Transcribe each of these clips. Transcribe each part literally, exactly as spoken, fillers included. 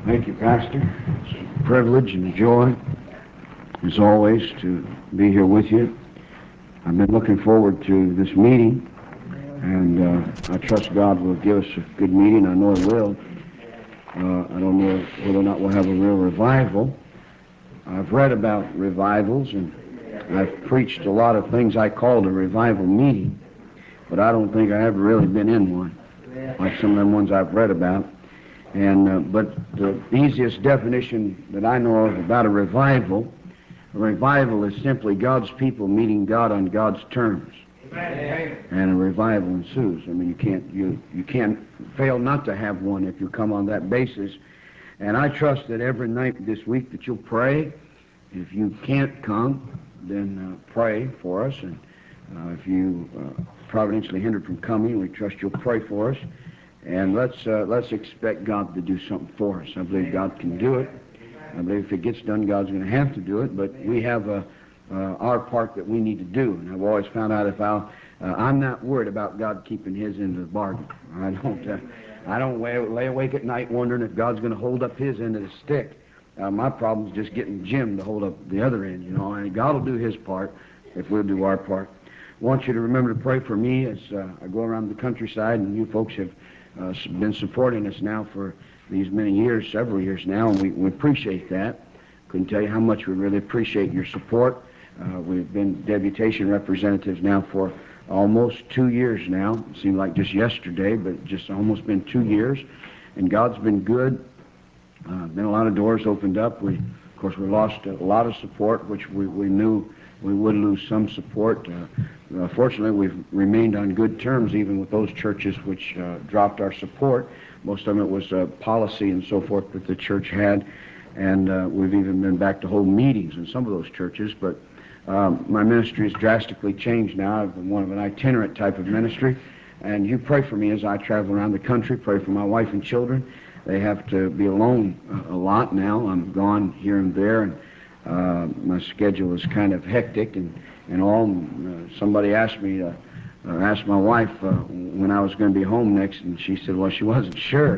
Thank you, Pastor. It's a privilege and a joy, as always, to be here with you. I've been looking forward to this meeting, and uh, I trust God will give us a good meeting. I know it will. Uh, I don't know whether or not we'll have a real revival. I've read about revivals, and I've preached a lot of things I called a revival meeting, but I don't think I ever really been in one, like some of them ones I've read about. And uh, but the easiest definition that I know of about a revival, a revival is simply God's people meeting God on God's terms. Amen. And a revival ensues. I mean, you can't you you can't fail not to have one if you come on that basis. And I trust that every night this week that you'll pray. If you can't come, then uh, pray for us. And uh, if you uh, providentially hindered from coming, we trust you'll pray for us. And let's uh, let's expect God to do something for us. I believe God can do it. I believe if it gets done, God's going to have to do it. But we have uh, uh, our part that we need to do. And I've always found out if I'll, uh, I'm not worried about God keeping His end of the bargain. I don't. Uh, I don't lay, lay awake at night wondering if God's going to hold up His end of the stick. Uh, my problem is just getting Jim to hold up the other end. You know, and God will do His part if we'll do our part. I want you to remember to pray for me as uh, I go around the countryside, and you folks have Uh, been supporting us now for these many years, several years now, and we, we appreciate that. Couldn't tell you how much we really appreciate your support. Uh, we've been deputation representatives now for almost two years now. It seemed like just yesterday, but just almost been two years. And God's been good. Uh, been a lot of doors opened up. We, of course, we lost a lot of support, which we, we knew we would lose some support. Uh, uh, fortunately, we've remained on good terms even with those churches which uh, dropped our support. Most of it was uh, policy and so forth that the church had, and uh, we've even been back to hold meetings in some of those churches. But um, my ministry has drastically changed now. I've been one of an itinerant type of ministry, and you pray for me as I travel around the country. Pray for my wife and children. They have to be alone uh, a lot now. I'm gone here and there, and Uh, my schedule is kind of hectic and, and all. Uh, somebody asked me, uh, uh, asked my wife uh, when I was going to be home next, and she said, well, she wasn't sure.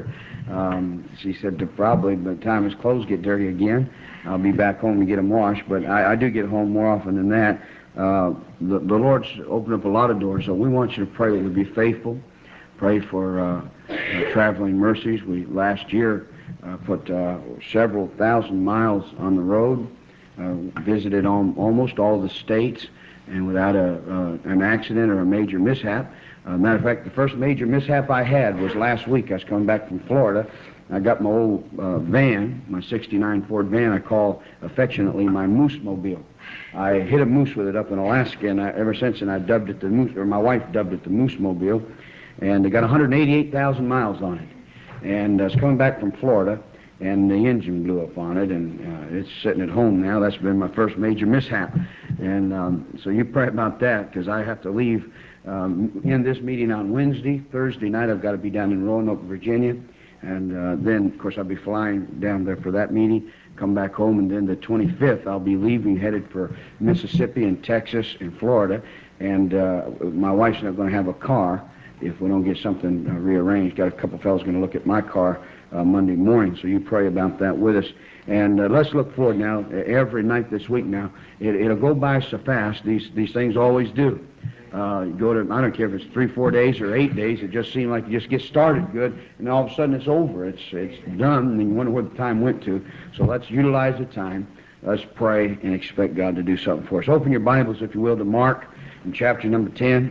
Um, she said, to probably by the time his clothes get dirty again, I'll be back home to get them washed. But I, I do get home more often than that. Uh, the, the Lord's opened up a lot of doors, so we want you to pray that we be faithful. Pray for uh, uh, traveling mercies. We last year uh, put uh, several thousand miles on the road. Uh, visited on almost all the states, and without a uh, an accident or a major mishap. Uh, matter of fact, the first major mishap I had was last week. I was coming back from Florida. I got my old uh, van, my sixty-nine Ford van. I call affectionately my Moose Mobile. I hit a moose with it up in Alaska, and I, ever since then I dubbed it the Moose, or my wife dubbed it the Moose Mobile. And it got one hundred eighty-eight thousand miles on it. And I was coming back from Florida, and the engine blew up on it, and uh, it's sitting at home now. That's been my first major mishap. And um, so you pray about that, because I have to leave um, in this meeting on Wednesday. Thursday night I've got to be down in Roanoke, Virginia, and uh, then, of course, I'll be flying down there for that meeting, come back home, and then the twenty-fifth I'll be leaving, headed for Mississippi and Texas and Florida, and uh, my wife's not going to have a car if we don't get something uh, rearranged. Got a couple fellows going to look at my car Uh, Monday morning, so you pray about that with us. And uh, let's look forward now. Every night this week now, it, it'll go by so fast. These these things always do. Uh, you go to, I don't care if it's three, four days or eight days. It just seems like you just get started good, and all of a sudden it's over. It's it's done, and you wonder where the time went to. So let's utilize the time. Let's pray and expect God to do something for us. Open your Bibles, if you will, to Mark in chapter number ten.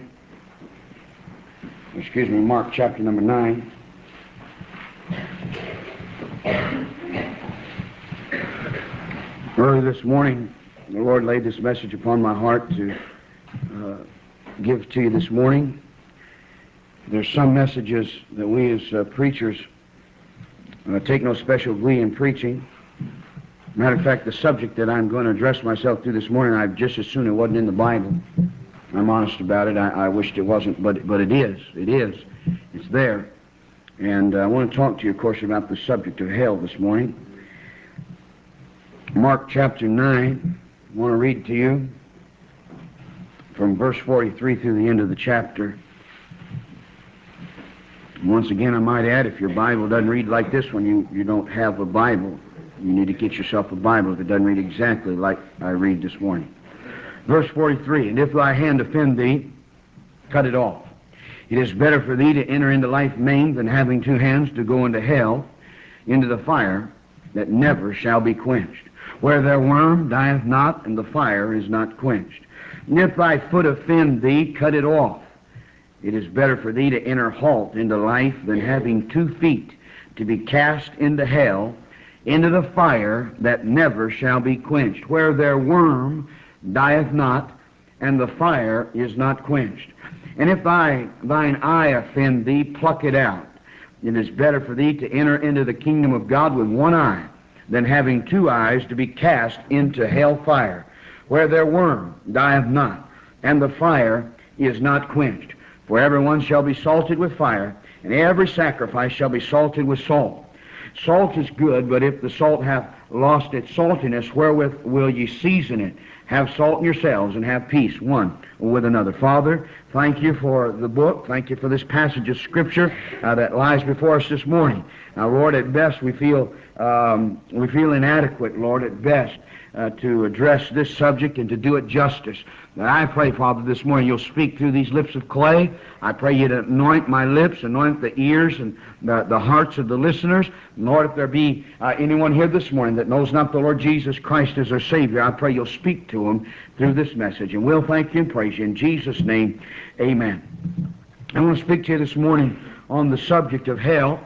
Excuse me, Mark chapter number nine. Early this morning, the Lord laid this message upon my heart to uh, give to you this morning. There's some messages that we as uh, preachers uh, take no special glee in preaching. Matter of fact, the subject that I'm going to address myself to this morning, I'd just as soon it wasn't in the Bible. I'm honest about it. I, I wished it wasn't, but but it is. It is. It's there. And uh, I want to talk to you, of course, about the subject of hell this morning. Mark chapter nine, I want to read to you from verse forty-three through the end of the chapter. Once again, I might add, if your Bible doesn't read like this one, you, you don't have a Bible. You need to get yourself a Bible if it doesn't read exactly like I read this morning. Verse forty-three, and if thy hand offend thee, cut it off. It is better for thee to enter into life maimed than having two hands to go into hell, into the fire that never shall be quenched, where their worm dieth not, and the fire is not quenched. And if thy foot offend thee, cut it off. It is better for thee to enter halt into life than having two feet to be cast into hell, into the fire that never shall be quenched, where their worm dieth not, and the fire is not quenched. And if thy, thine eye offend thee, pluck it out. It is better for thee to enter into the kingdom of God with one eye than having two eyes to be cast into hell fire, where their worm dieth not, and the fire is not quenched. For every one shall be salted with fire, and every sacrifice shall be salted with salt. Salt is good, but if the salt hath lost its saltiness, wherewith will ye season it? Have salt in yourselves, and have peace one with another. Father, thank you for the book. Thank you for this passage of Scripture uh, that lies before us this morning. Now, Lord, at best we feel um, we feel inadequate, Lord, at best, uh, to address this subject and to do it justice. But I pray, Father, this morning you'll speak through these lips of clay. I pray you to anoint my lips, anoint the ears and the, the hearts of the listeners. Lord, if there be uh, anyone here this morning that knows not the Lord Jesus Christ as their Savior, I pray you'll speak to them through this message. And we'll thank you and praise you. In Jesus' name, amen. I want to speak to you this morning on the subject of hell.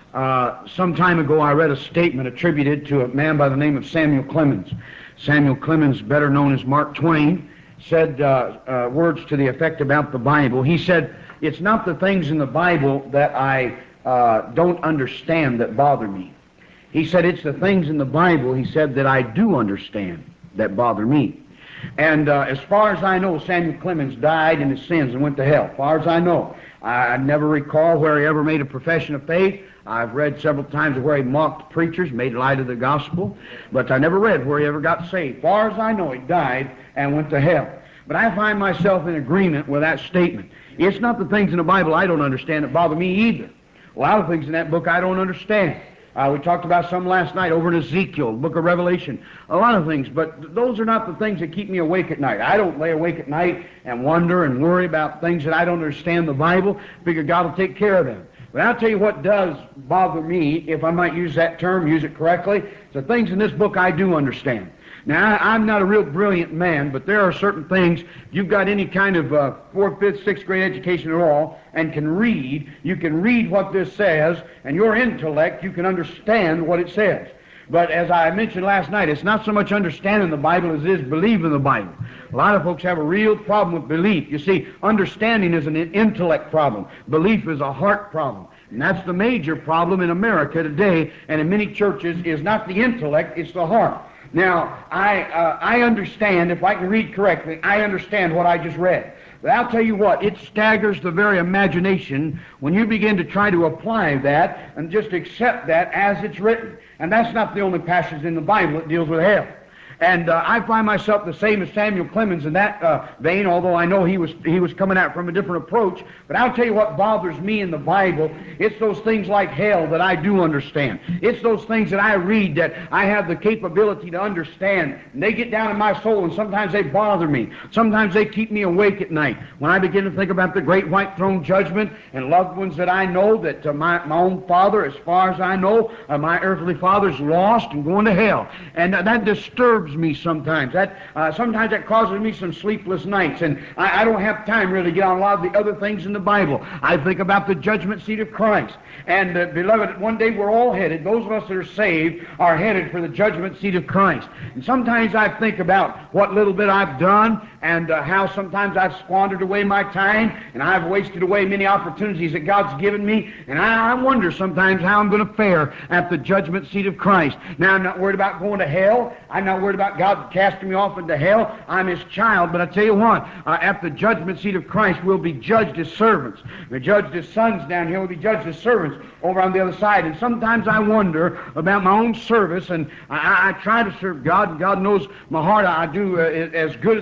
Uh, some time ago I read a statement attributed to a man by the name of Samuel Clemens. Samuel Clemens, better known as Mark Twain, said uh, uh, words to the effect about the Bible. He said, it's not the things in the Bible that I uh, don't understand that bother me. He said, it's the things in the Bible, he said, that I do understand that bother me. And uh, as far as I know, Samuel Clemens died in his sins and went to hell. As far as I know, I, I never recall where he ever made a profession of faith. I've read several times where he mocked preachers, made light of the gospel, but I never read where he ever got saved. As far as I know, he died and went to hell. But I find myself in agreement with that statement. It's not the things in the Bible I don't understand that bother me either. A lot of things in that book I don't understand. Uh, we talked about some last night over in Ezekiel, book of Revelation, a lot of things, but those are not the things that keep me awake at night. I don't lay awake at night and wonder and worry about things that I don't understand the Bible. Figure God will take care of them. But I'll tell you what does bother me, if I might use that term, use it correctly, the things in this book I do understand. Now, I, I'm not a real brilliant man, but there are certain things, if you've got any kind of uh, fourth, fifth, sixth grade education at all, and can read, you can read what this says, and your intellect, you can understand what it says. But as I mentioned last night, it's not so much understanding the Bible as it is believing the Bible. A lot of folks have a real problem with belief. You see, understanding is an intellect problem. Belief is a heart problem. And that's the major problem in America today, and in many churches, is not the intellect, it's the heart. Now, I, uh, I understand, if I can read correctly, I understand what I just read. But I'll tell you what, it staggers the very imagination when you begin to try to apply that and just accept that as it's written. And that's not the only passage in the Bible that deals with hell. And uh, I find myself the same as Samuel Clemens in that uh, vein, although I know he was he was coming out from a different approach. But I'll tell you what bothers me in the Bible. It's those things like hell that I do understand. It's those things that I read that I have the capability to understand. And they get down in my soul, and sometimes they bother me. Sometimes they keep me awake at night. When I begin to think about the great white throne judgment and loved ones that I know, that uh, my, my own father, as far as I know, uh, my earthly father's lost and going to hell. And uh, that disturbs me sometimes. That uh, sometimes that causes me some sleepless nights, and I, I don't have time really to get on a lot of the other things in the Bible. I think about the judgment seat of Christ. And uh, beloved, one day we're all headed, those of us that are saved are headed for the judgment seat of Christ. And sometimes I think about what little bit I've done, and uh, how sometimes I've squandered away my time, and I've wasted away many opportunities that God's given me, and I, I wonder sometimes how I'm going to fare at the judgment seat of Christ. Now, I'm not worried about going to hell. I'm not worried about God casting me off into hell. I'm His child. But I tell you what, uh, at the judgment seat of Christ, we'll be judged as servants. We're judged as sons down here. We'll be judged as servants over on the other side. And sometimes I wonder about my own service, and I, I try to serve God, and God knows my heart. I do uh, as good as I possibly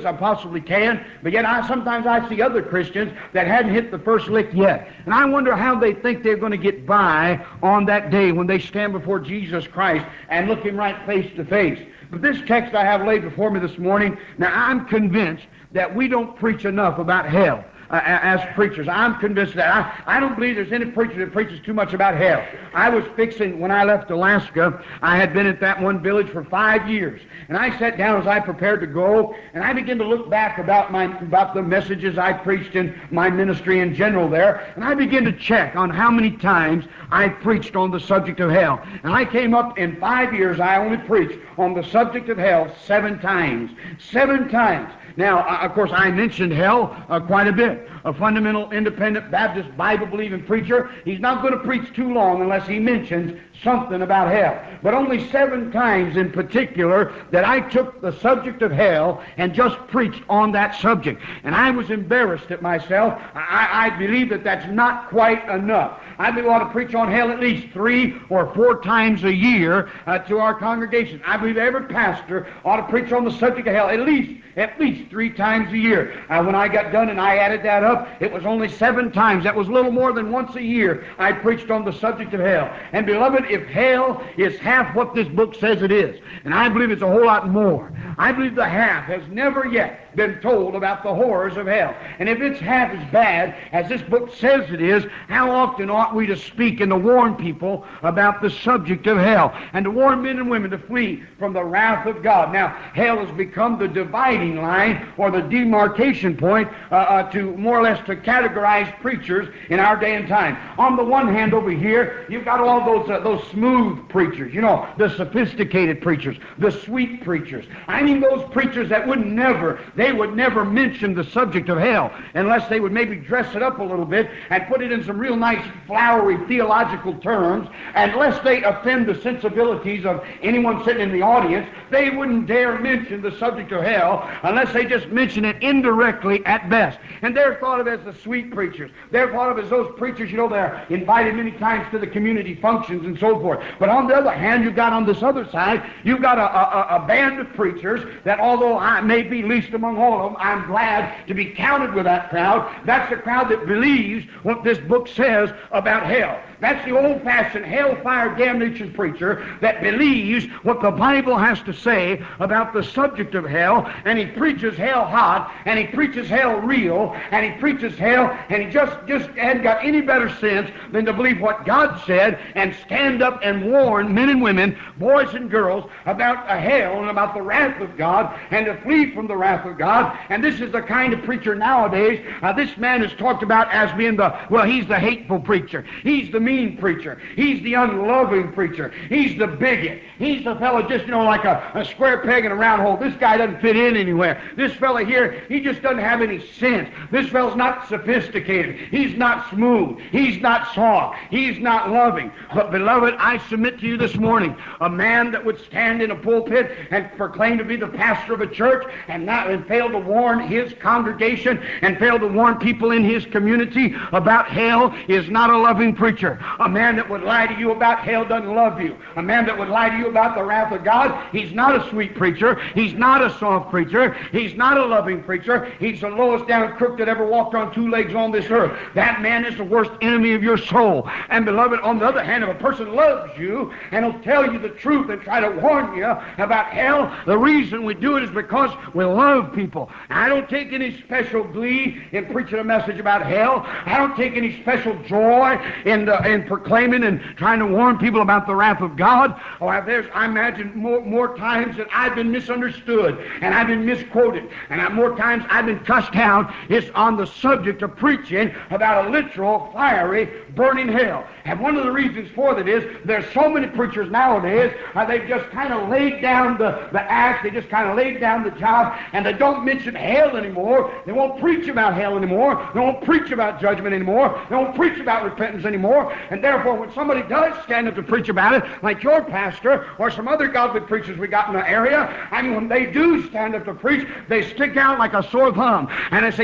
possibly can, but yet I sometimes I see other Christians that hadn't hit the first lick yet. And I wonder how they think they're going to get by on that day when they stand before Jesus Christ and look Him right face to face. But this text I have laid before me this morning, now I'm convinced that we don't preach enough about hell. Uh, as preachers, I'm convinced of that. I, I don't believe there's any preacher that preaches too much about hell. I was fixing, when I left Alaska, I had been at that one village for five years. And I sat down as I prepared to go, and I began to look back about my about the messages I preached in my ministry in general there, and I began to check on how many times I preached on the subject of hell. And I came up in five years, I only preached on the subject of hell seven times. Seven times. Now, uh, of course, I mentioned hell uh, quite a bit. A fundamental, independent Baptist, Bible-believing preacher, he's not going to preach too long unless he mentions something about hell. But only seven times in particular that I took the subject of hell and just preached on that subject. And I was embarrassed at myself. I, I believe that that's not quite enough. I believe we ought to preach on hell at least three or four times a year uh, to our congregation. I believe every pastor ought to preach on the subject of hell at least at least three times a year. Uh, when I got done and I added that up, it was only seven times. That was a little more than once a year I preached on the subject of hell. And beloved, if hell is half what this book says it is, and I believe it's a whole lot more, I believe the half has never yet been told about the horrors of hell. And if it's half as bad as this book says it is, how often ought we to speak and to warn people about the subject of hell, and to warn men and women to flee from the wrath of God? Now, hell has become the dividing line or the demarcation point uh, uh, to more or less to categorize preachers in our day and time. On the one hand, over here, you've got all those uh, those smooth preachers, you know, the sophisticated preachers, the sweet preachers. I mean, those preachers that would never, they would never mention the subject of hell unless they would maybe dress it up a little bit and put it in some real nice, flowery theological terms. And lest they offend the sensibilities of anyone sitting in the audience, they wouldn't dare mention the subject of hell unless they just mention it indirectly at best. And they're thought of as the sweet preachers. They're thought of as those preachers, you know, they're invited many times to the community functions and so forth. But on the other hand, you've got on this other side, you've got a, a, a band of preachers that, although I may be least among all of them, I'm glad to be counted with that crowd. That's the crowd that believes what this book says about hell. That's the old-fashioned hellfire damnation preacher that believes what the Bible has to say about the subject of hell, and he preaches hell hot, and he preaches hell real, and he preaches hell, and he just, just hadn't got any better sense than to believe what God said and stand up and warn men and women, boys and girls, about a hell and about the wrath of God, and to flee from the wrath of God. And this is the kind of preacher nowadays, uh, this man is talked about as being the, well, he's the hateful preacher. He's the mean preacher. He's the unloving preacher. He's the bigot. He's the fellow just, you know, like a, a square peg in a round hole. This guy doesn't fit in anywhere. This fellow here, he just doesn't have any sense. This fellow's not sophisticated. He's not smooth. He's not soft. He's not loving. But, beloved, I submit to you this morning, a man that would stand in a pulpit and proclaim to be the pastor of a church and not and fail to warn his congregation and fail to warn people in his community about hell is not a loving preacher. A man that would lie to you about hell doesn't love you. A man that would lie to you about the wrath of God, he's not a sweet preacher. He's not a soft preacher. He's not a loving preacher. He's the lowest down crook that ever walked on two legs on this earth. That man is the worst enemy of your soul. And, beloved, on the other hand, if a person loves you and will tell you the truth and try to warn you about hell, the reason we do it is because we love people. I don't take any special glee in preaching a message about hell. I don't take any special joy in, uh, in proclaiming and trying to warn people about the wrath of God. Oh, there's, I imagine more, more times that I've been misunderstood and I've been misquoted, and I, more times I've been cussed out. It's on the subject of preaching about a literal, fiery, burning hell. And one of the reasons for that is there's so many preachers nowadays, uh, they've just kind of laid down the, the act, they just kind of laid down the job, and they don't mention hell anymore. They won't preach about hell anymore. They won't preach about judgment anymore. They won't preach about repentance anymore. And therefore, when somebody does stand up to preach about it, like your pastor or some other godly preachers we got in the area, I mean, when they do stand up to preach, they stick out like a sore thumb, and they say, you don't love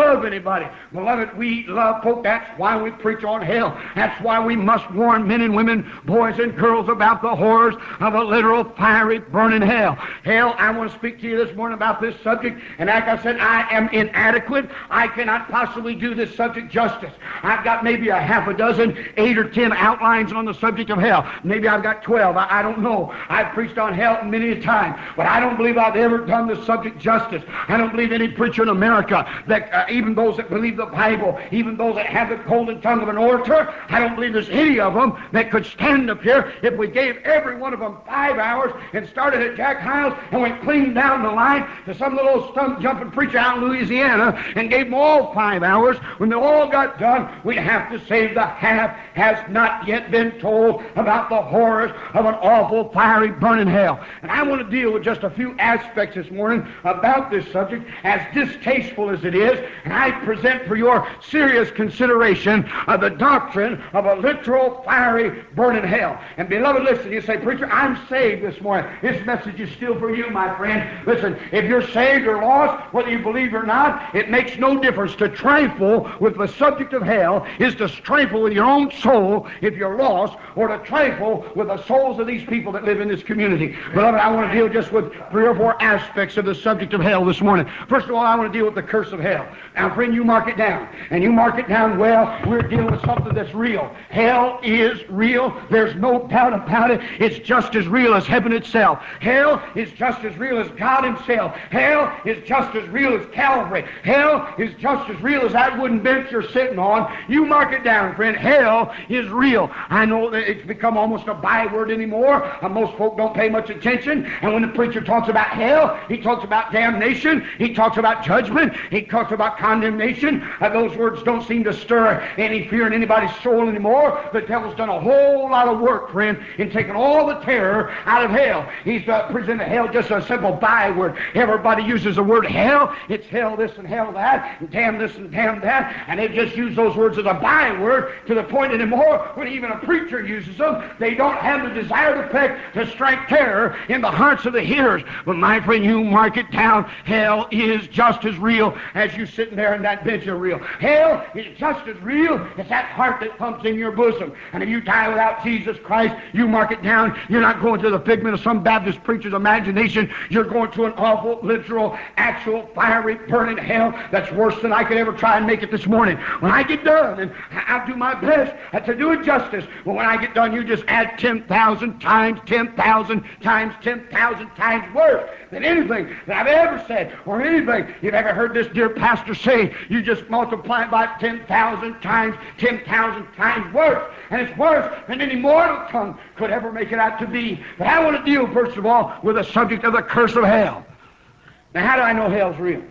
love anybody. Beloved, we love folk. That's why we preach on hell. That's why we must warn men and women, boys and girls, about the horrors of a literal fiery burning hell. Hell, I want to speak to you this morning about this subject, and like I said, I am inadequate. I cannot possibly do this subject justice. I've got maybe a half a dozen, eight or ten outlines on the subject of hell. Maybe I've got twelve. I, I don't know. I've preached on hell many a time, but I don't believe I've ever done the subject justice. I don't believe any preacher in America, that uh, even those that believe the Bible, even those that have the golden tongue of an orator, I don't believe there's any of them that could stand up here if we gave every one of them five hours and started at Jack Hyles and went clean down the line to some little stump jumping preacher out in Louisiana and gave them all five hours. When they all got done, we'd have to say the half has not yet been told about the horrors of an awful fiery burning hell. And I want to deal with just a few aspects this morning about this subject, as distasteful as it is, and I present for your serious consideration of the doctrine of a literal fiery burning hell. And beloved, listen, you say, preacher, I'm saved this morning. This message is still for you, my friend. Listen, if you're saved or lost, whether you believe or not, it makes no difference. To trifle with the subject of hell is to trifle with your own soul if you're lost, or to trifle with the souls of these people that live in this community. Beloved, I want to deal just with three or four aspects of the subject of hell this morning. First of all, I want to deal with the curse of hell. Now, friend, you mark it down. And you mark it down well. We're dealing with something that's real. Hell is real. There's no doubt about it. It's just as real as heaven itself. Hell is just as real as God himself. Hell is just as real as Calvary. Hell is just as real as that wooden bench you're sitting on. You mark it down, friend. Hell is real. I know that it's become almost a byword anymore. Uh, most folk don't pay much attention. And when the preacher talks about hell, he talks about damnation. He talks about judgment. He talks about condemnation. Uh, those words don't seem to stir any fear in anybody's soul anymore. The devil's done a whole lot of work, friend, in taking all the terror out of hell. He's uh, presented hell just a simple byword. Everybody uses the word hell. It's hell this and hell that, and damn this and damn that, and they just use those words as a byword to the point anymore when even a preacher uses them, they don't have the desire to pick to strike terror in the hearts of the hearers. But my friend, you mark it down. Hell is just as real as you sitting there in that bench of real. Hell is just as real as that heart that pumps in your bosom. And if you die without Jesus Christ, you mark it down. You're not going to the figment of some Baptist preacher's imagination. You're going to an awful, literal, actual, fiery, burning hell that's worse than I could ever try and make it this morning. When I get done, and I'll do my best to do it justice, but when I get done, you just add ten thousand times ten thousand times ten thousand times worse than anything that I've ever said, or anything you've ever heard this dear pastor say. You just multiply it by ten thousand times ten thousand times worse, and it's worse than any mortal tongue could ever make it out to be. But I want to deal, first of all, with the subject of the curse of hell. Now, how do I know hell's real?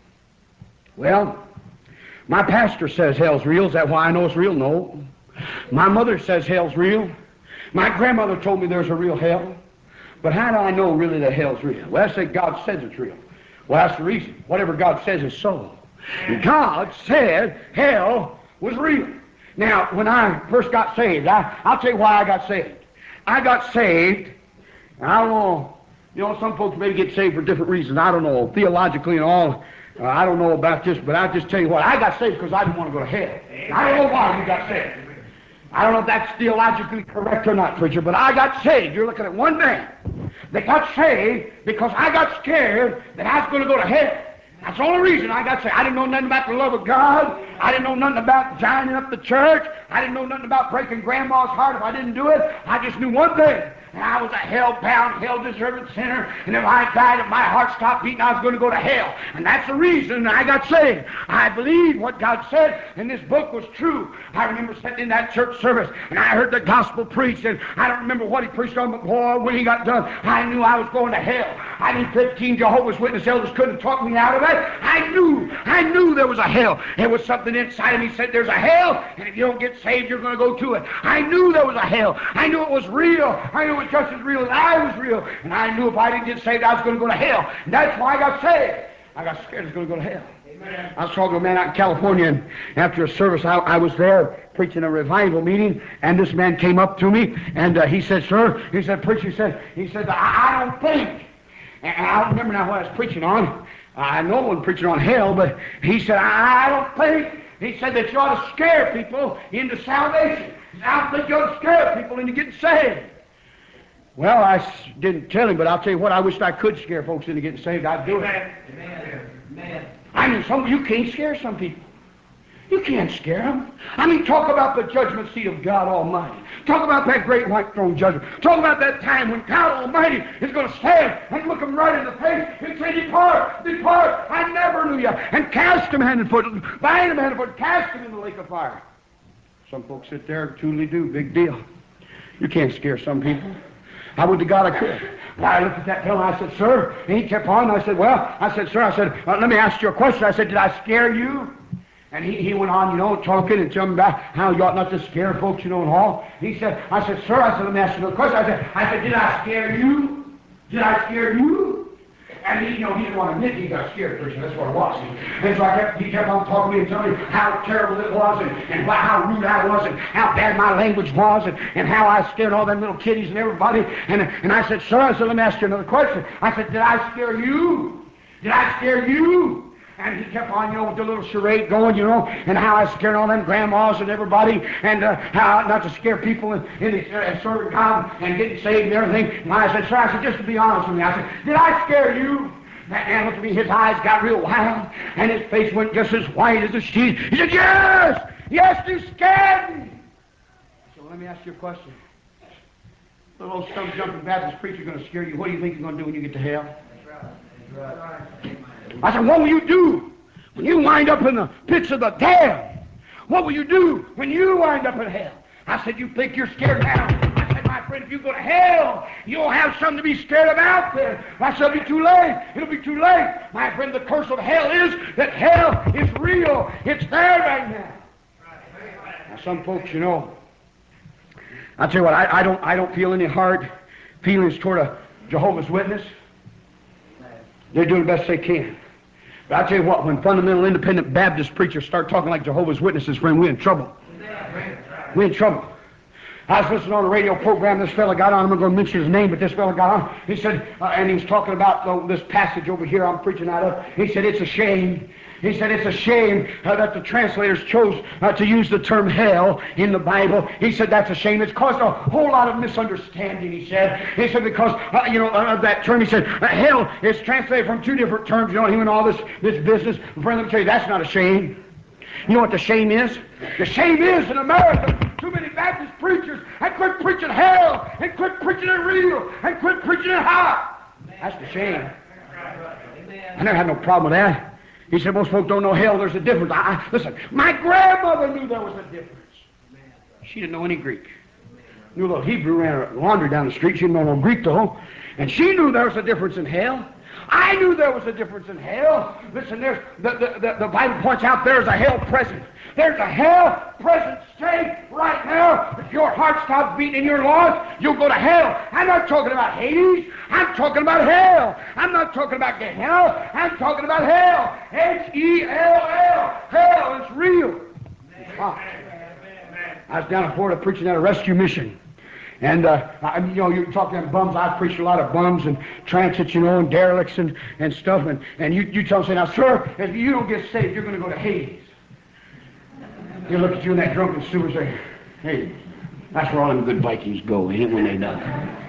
Well, my pastor says hell's real. Is that why I know it's real? No. My mother says hell's real. My grandmother told me there's a real hell. But how do I know really that hell's real? Well, I say God says it's real. Well, that's the reason. Whatever God says is so. God said hell was real. Now, when I first got saved, I, I'll tell you why I got saved. I got saved, and I don't know, you know, some folks may get saved for different reasons. I don't know, theologically and all. Uh, I don't know about this, but I'll just tell you what. I got saved because I didn't want to go to hell. I don't know why you got saved. I don't know if that's theologically correct or not, preacher, but I got saved. You're looking at one man that got saved because I got scared that I was going to go to hell. That's the only reason I got saved. I didn't know nothing about the love of God. I didn't know nothing about joining up the church. I didn't know nothing about breaking grandma's heart if I didn't do it. I just knew one thing. And I was a hell-bound, hell-deserving sinner, and if I died and my heart stopped beating, I was going to go to hell. And that's the reason I got saved. I believed what God said, and this book was true. I remember sitting in that church service, and I heard the gospel preached, and I don't remember what he preached on, but boy, when he got done, I knew I was going to hell. I knew fifteen Jehovah's Witness elders couldn't talk me out of it. I knew, I knew there was a hell. There was something inside of me that said there's a hell, and if you don't get saved, you're going to go to it. I knew there was a hell. I knew it was real. I knew it was just as real as I was real, and I knew if I didn't get saved, I was going to go to hell. And that's why I got saved. I got scared I was going to go to hell. Amen. I was talking to a man out in California, and after a service, I, I was there preaching a revival meeting, and this man came up to me, and uh, he said, sir, he said, preacher, he said, he said, I, I don't think. And I don't remember now what I was preaching on. I know I wasn't preaching on hell, but he said, I, I don't think, he said that you ought to scare people into salvation. He said, I don't think you ought to scare people into getting saved. Well, I s- didn't tell him, but I'll tell you what, I wished I could scare folks into getting saved. I'd do Amen. it. Amen. Amen. I mean, some you can't scare some people. You can't scare them. I mean, talk about the judgment seat of God Almighty. Talk about that great white throne judgment. Talk about that time when God Almighty is going to stand and look them right in the face and say, depart, depart, I never knew you, and cast them hand and foot, bind them hand and foot, cast them in the lake of fire. Some folks sit there and truly do, big deal. You can't scare some people. I would to God I could. But I looked at that fellow and I said, sir, and he kept on, and I said, well, I said, sir, I said, uh, let me ask you a question. I said, did I scare you? And he, he went on, you know, talking and telling me about how you ought not to scare folks, you know, and all. He said, I said, sir, I said, let me ask you a question. I said, I said, did I scare you? Did I scare you? And he, you know, he didn't want to admit he got scared, person. That's what it was. And so I kept, he kept on talking to me and telling me how terrible it was and, and how rude I was and how bad my language was and, and how I scared all them little kiddies and everybody. And, and I said, sir, I said, let me ask you another question. I said, did I scare you? Did I scare you? And he kept on, you know, with the little charade going, you know, and how I scared all them grandmas and everybody, and uh, how not to scare people in, in the, uh, serving God and getting saved and everything. And I said, sir, I said, just to be honest with me, I said, did I scare you? That man looked at me, his eyes got real wild, and his face went just as white as a sheet. He said, yes, yes, you scared me. So let me ask you a question. Little old stump-jumping Baptist preacher going to scare you. What do you think you're going to do when you get to hell? That's right. That's right. I said, what will you do when you wind up in the pits of the damned? What will you do when you wind up in hell? I said, you think you're scared now? I said, my friend, if you go to hell, you'll have something to be scared about there. I said, it'll be too late. It'll be too late. My friend, the curse of hell is that hell is real. It's there right now. Now, some folks, you know, I'll tell you what, I, I don't I don't feel any hard feelings toward a Jehovah's Witness. They're doing the best they can. But I'll tell you what, when fundamental independent Baptist preachers start talking like Jehovah's Witnesses, friend, we're in trouble. We're in trouble. I was listening on a radio program, this fellow got on, I'm not going to mention his name, but this fellow got on, he said, uh, and he was talking about uh, this passage over here I'm preaching out of. He said, it's a shame. He said, it's a shame uh, that the translators chose uh, to use the term hell in the Bible. He said, that's a shame. It's caused a whole lot of misunderstanding, he said. He said, because, uh, you know, of uh, that term, he said, uh, hell is translated from two different terms, you know, and he went all this, this business. Friend, let me tell you, that's not a shame. You know what the shame is? The shame is in America, too many Baptist preachers and quit preaching hell and quit preaching it real and quit preaching it hot. That's the shame. I never had no problem with that. He said, most folks don't know hell, there's a difference. I, I, listen, my grandmother knew there was a difference. She didn't know any Greek. Knew a little Hebrew, ran a laundry down the street. She didn't know no Greek though. And she knew there was a difference in hell. I knew there was a difference in hell. Listen, there's the, the, the, the Bible points out there's a hell present. There's a hell present state right now. If your heart stops beating in your lungs, you'll go to hell. I'm not talking about Hades. I'm talking about hell. I'm not talking about Gehenna. I'm talking about hell. H E L L. Hell is real. It's hot. I was down in Florida preaching at a rescue mission. And, uh, I, you know, you talk to them bums. I've preached a lot of bums and transits, you know, and derelicts and, and stuff. And, and you, you tell them, say, now, sir, if you don't get saved, you're going to go to Hades. He'll look at you in that drunken sewer and say, hey, that's where all them good Vikings go, ain't it, when they done?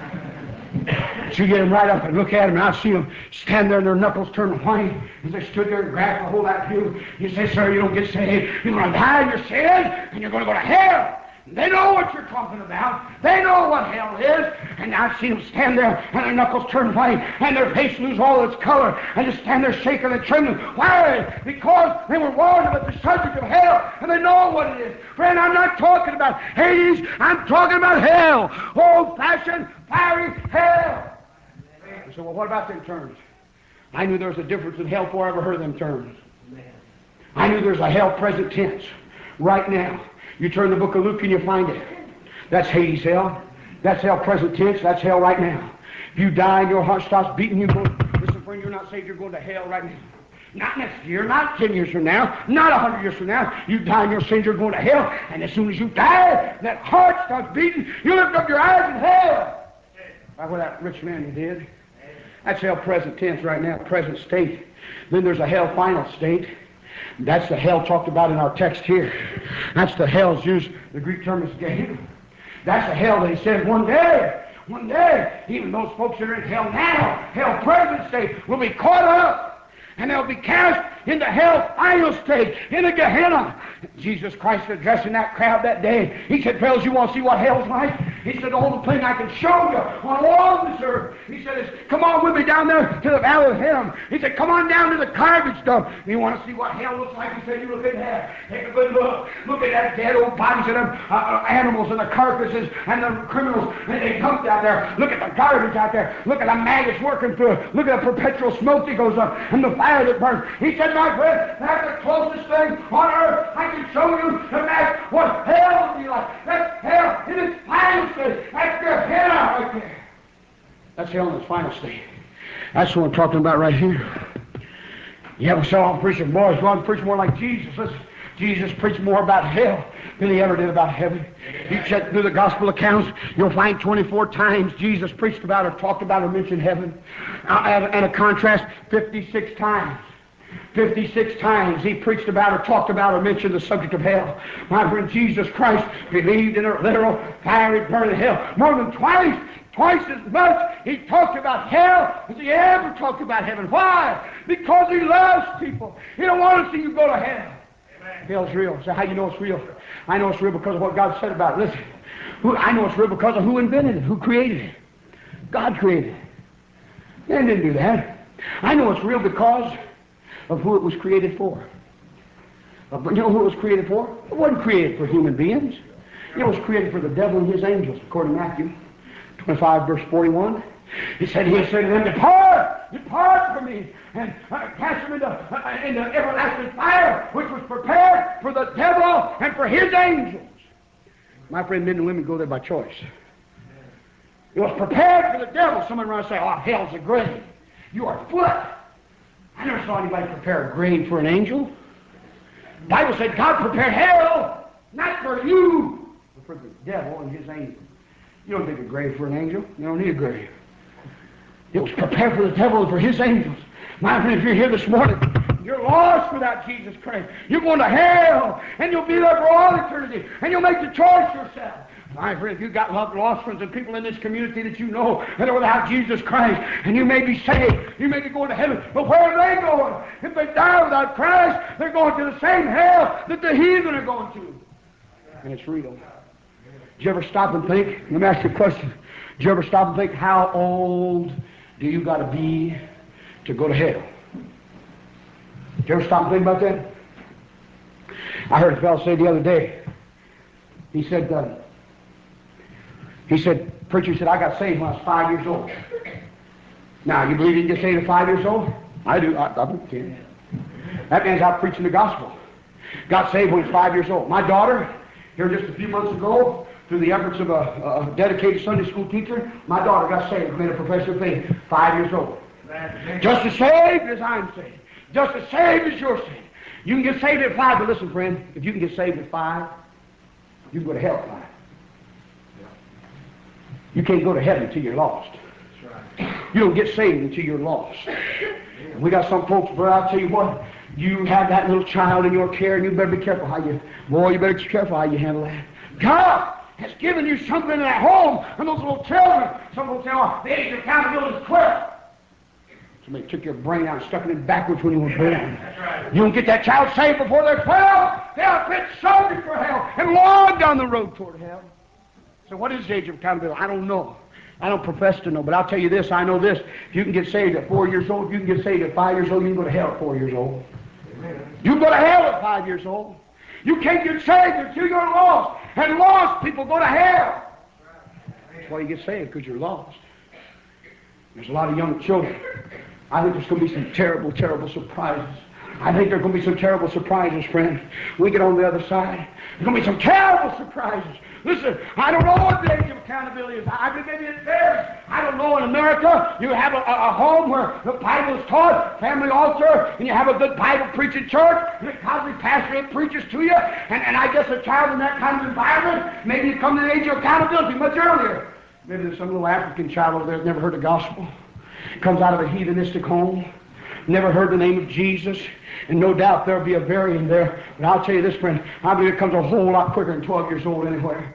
So you get them right up and look at them, and I see them stand there and their knuckles turn white as they stood there and grabbed the whole of that pew. You say, sir, you don't get saved. You're going to die in your sins, and you're going to go to hell. They know what you're talking about. They know what hell is. And I see them stand there, and their knuckles turn white, and their face lose all its color, and just stand there shaking and trembling. Why? Because they were warned about the subject of hell, and they know what it is. Friend, I'm not talking about Hades. I'm talking about hell. Old-fashioned, fiery hell. I said, well, what about them terms? I knew there was a difference in hell before I ever heard them terms. I knew there's a hell present tense right now. You turn the book of Luke and you find it. That's Hades hell. That's hell present tense. That's hell right now. If you die and your heart stops beating, you go, listen, friend, you're not saved, you're going to hell right now. Not next year, not ten years from now, not a hundred years from now. You die in your sins, you're going to hell. And as soon as you die, that heart starts beating, you lift up your eyes in hell. That's what that rich man did. That's hell present tense right now, present state. Then there's a hell final state. That's the hell talked about in our text here. That's the hell's used, the Greek term is Gehenna. That's the hell that he said one day, one day, even those folks that are in hell now, hell present state, will be caught up. And they'll be cast into hell final state, into Gehenna. Jesus Christ addressing that crowd that day. He said, fellas, you want to see what hell's like? He said, the only thing I can show you on all this earth, he said, is come on with me down there to the valley of Hinnom. He said, come on down to the garbage dump. You want to see what hell looks like? He said, you look at that. Take a good look. Look at that dead old bodies of them uh, uh, animals and the carcasses and the criminals and they dumped out there. Look at the garbage out there. Look at the maggots working through it. Look at the perpetual smoke that goes up and the fire that burns. He said, my friend, that's the closest thing on earth I can show you to match what hell would be like. That's hell in its final state. That's Gehenna right there. That's hell in its final state. That's what I'm talking about right here. Yeah, well, so I'm preaching, boys. Well, I'm preaching more like Jesus. Listen, Jesus preached more about hell than he ever did about heaven. You check through the gospel accounts, you'll find twenty-four times Jesus preached about or talked about or mentioned heaven. Uh, and, and a contrast, fifty-six times. fifty-six times he preached about or talked about or mentioned the subject of hell. My friend, Jesus Christ believed in a literal fiery burning hell. More than twice, twice as much he talked about hell as he ever talked about heaven. Why? Because he loves people. He don't want to see you go to hell. Amen. Hell's real. So how do you know it's real? I know it's real because of what God said about it. Listen, who, I know it's real because of who invented it, who created it. God created it. Man didn't do that. I know it's real because of who it was created for. Uh, but you know who it was created for? It wasn't created for human beings. It was created for the devil and his angels, according to Matthew twenty-five, verse forty-one. He said, he'll say to them, depart, depart from me, and uh, cast them into, uh, into everlasting fire, which was prepared for the devil and for his angels. My friend, men and women go there by choice. It was prepared for the devil. Someone around say, oh, hell's a grave. You are foot. I never saw anybody prepare a grave for an angel. The Bible said God prepared hell, not for you, but for the devil and his angels. You don't dig a grave for an angel. You don't need a grave. It was prepared for the devil and for his angels. My friend, if you're here this morning, you're lost without Jesus Christ. You're going to hell, and you'll be there for all eternity, and you'll make the choice yourself. My friend, if you've got lost friends and people in this community that you know that are without Jesus Christ, and you may be saved, you may be going to heaven, but where are they going? If they die without Christ, they're going to the same hell that the heathen are going to. And it's real. Did you ever stop and think? Let me ask you a question. Did you ever stop and think, how old do you got to be to go to hell? Did you ever stop and think about that? I heard a fellow say the other day, he said, uh, he said, preacher said, I got saved when I was five years old. Now, you believe you can get saved at five years old? I do. I, I can. That means I'm preaching the gospel. Got saved when I was five years old. My daughter, here just a few months ago, through the efforts of a, a dedicated Sunday school teacher, my daughter got saved, made a profession of faith, five years old. Just as saved as I'm saved. Just as saved as you're saved. You can get saved at five, but listen, friend, if you can get saved at five, you can go to hell at five. You can't go to heaven until you're lost. You don't get saved until you're lost. And we got some folks, but I'll tell you what, you have that little child in your care, and you better be careful how you, boy, you better be careful how you handle that. God has given you something in that home, and those little children, some folks say, oh, the age of accountability is twelve. Somebody took your brain out and stuck it in backwards when you were born. You don't get that child saved before they're twelve, they'll fit subject for hell and long down the road toward hell. So what is the age of accountability? I don't know. I don't profess to know, but I'll tell you this, I know this. If you can get saved at four years old, if you can get saved at five years old, you can go to hell at four years old. You can go to hell at five years old. You can't get saved until you're lost. And lost people go to hell. That's why you get saved, because you're lost. There's a lot of young children. I think there's going to be some terrible, terrible surprises. I think there are going to be some terrible surprises, friend. When we get on the other side, there's going to be some terrible surprises. Listen, I don't know what the age of accountability is. I think maybe it's there. I don't know. In America, you have a, a, a home where the Bible is taught, family altar, and you have a good Bible preaching church, and a godly pastor that preaches to you. And, and I guess a child in that kind of environment, maybe you come to the age of accountability much earlier. Maybe there's some little African child over there that's never heard the gospel. comes out of a heathenistic home, never heard the name of Jesus, and no doubt there'll be a burying there. But I'll tell you this, friend, I believe it comes a whole lot quicker than twelve years old anywhere.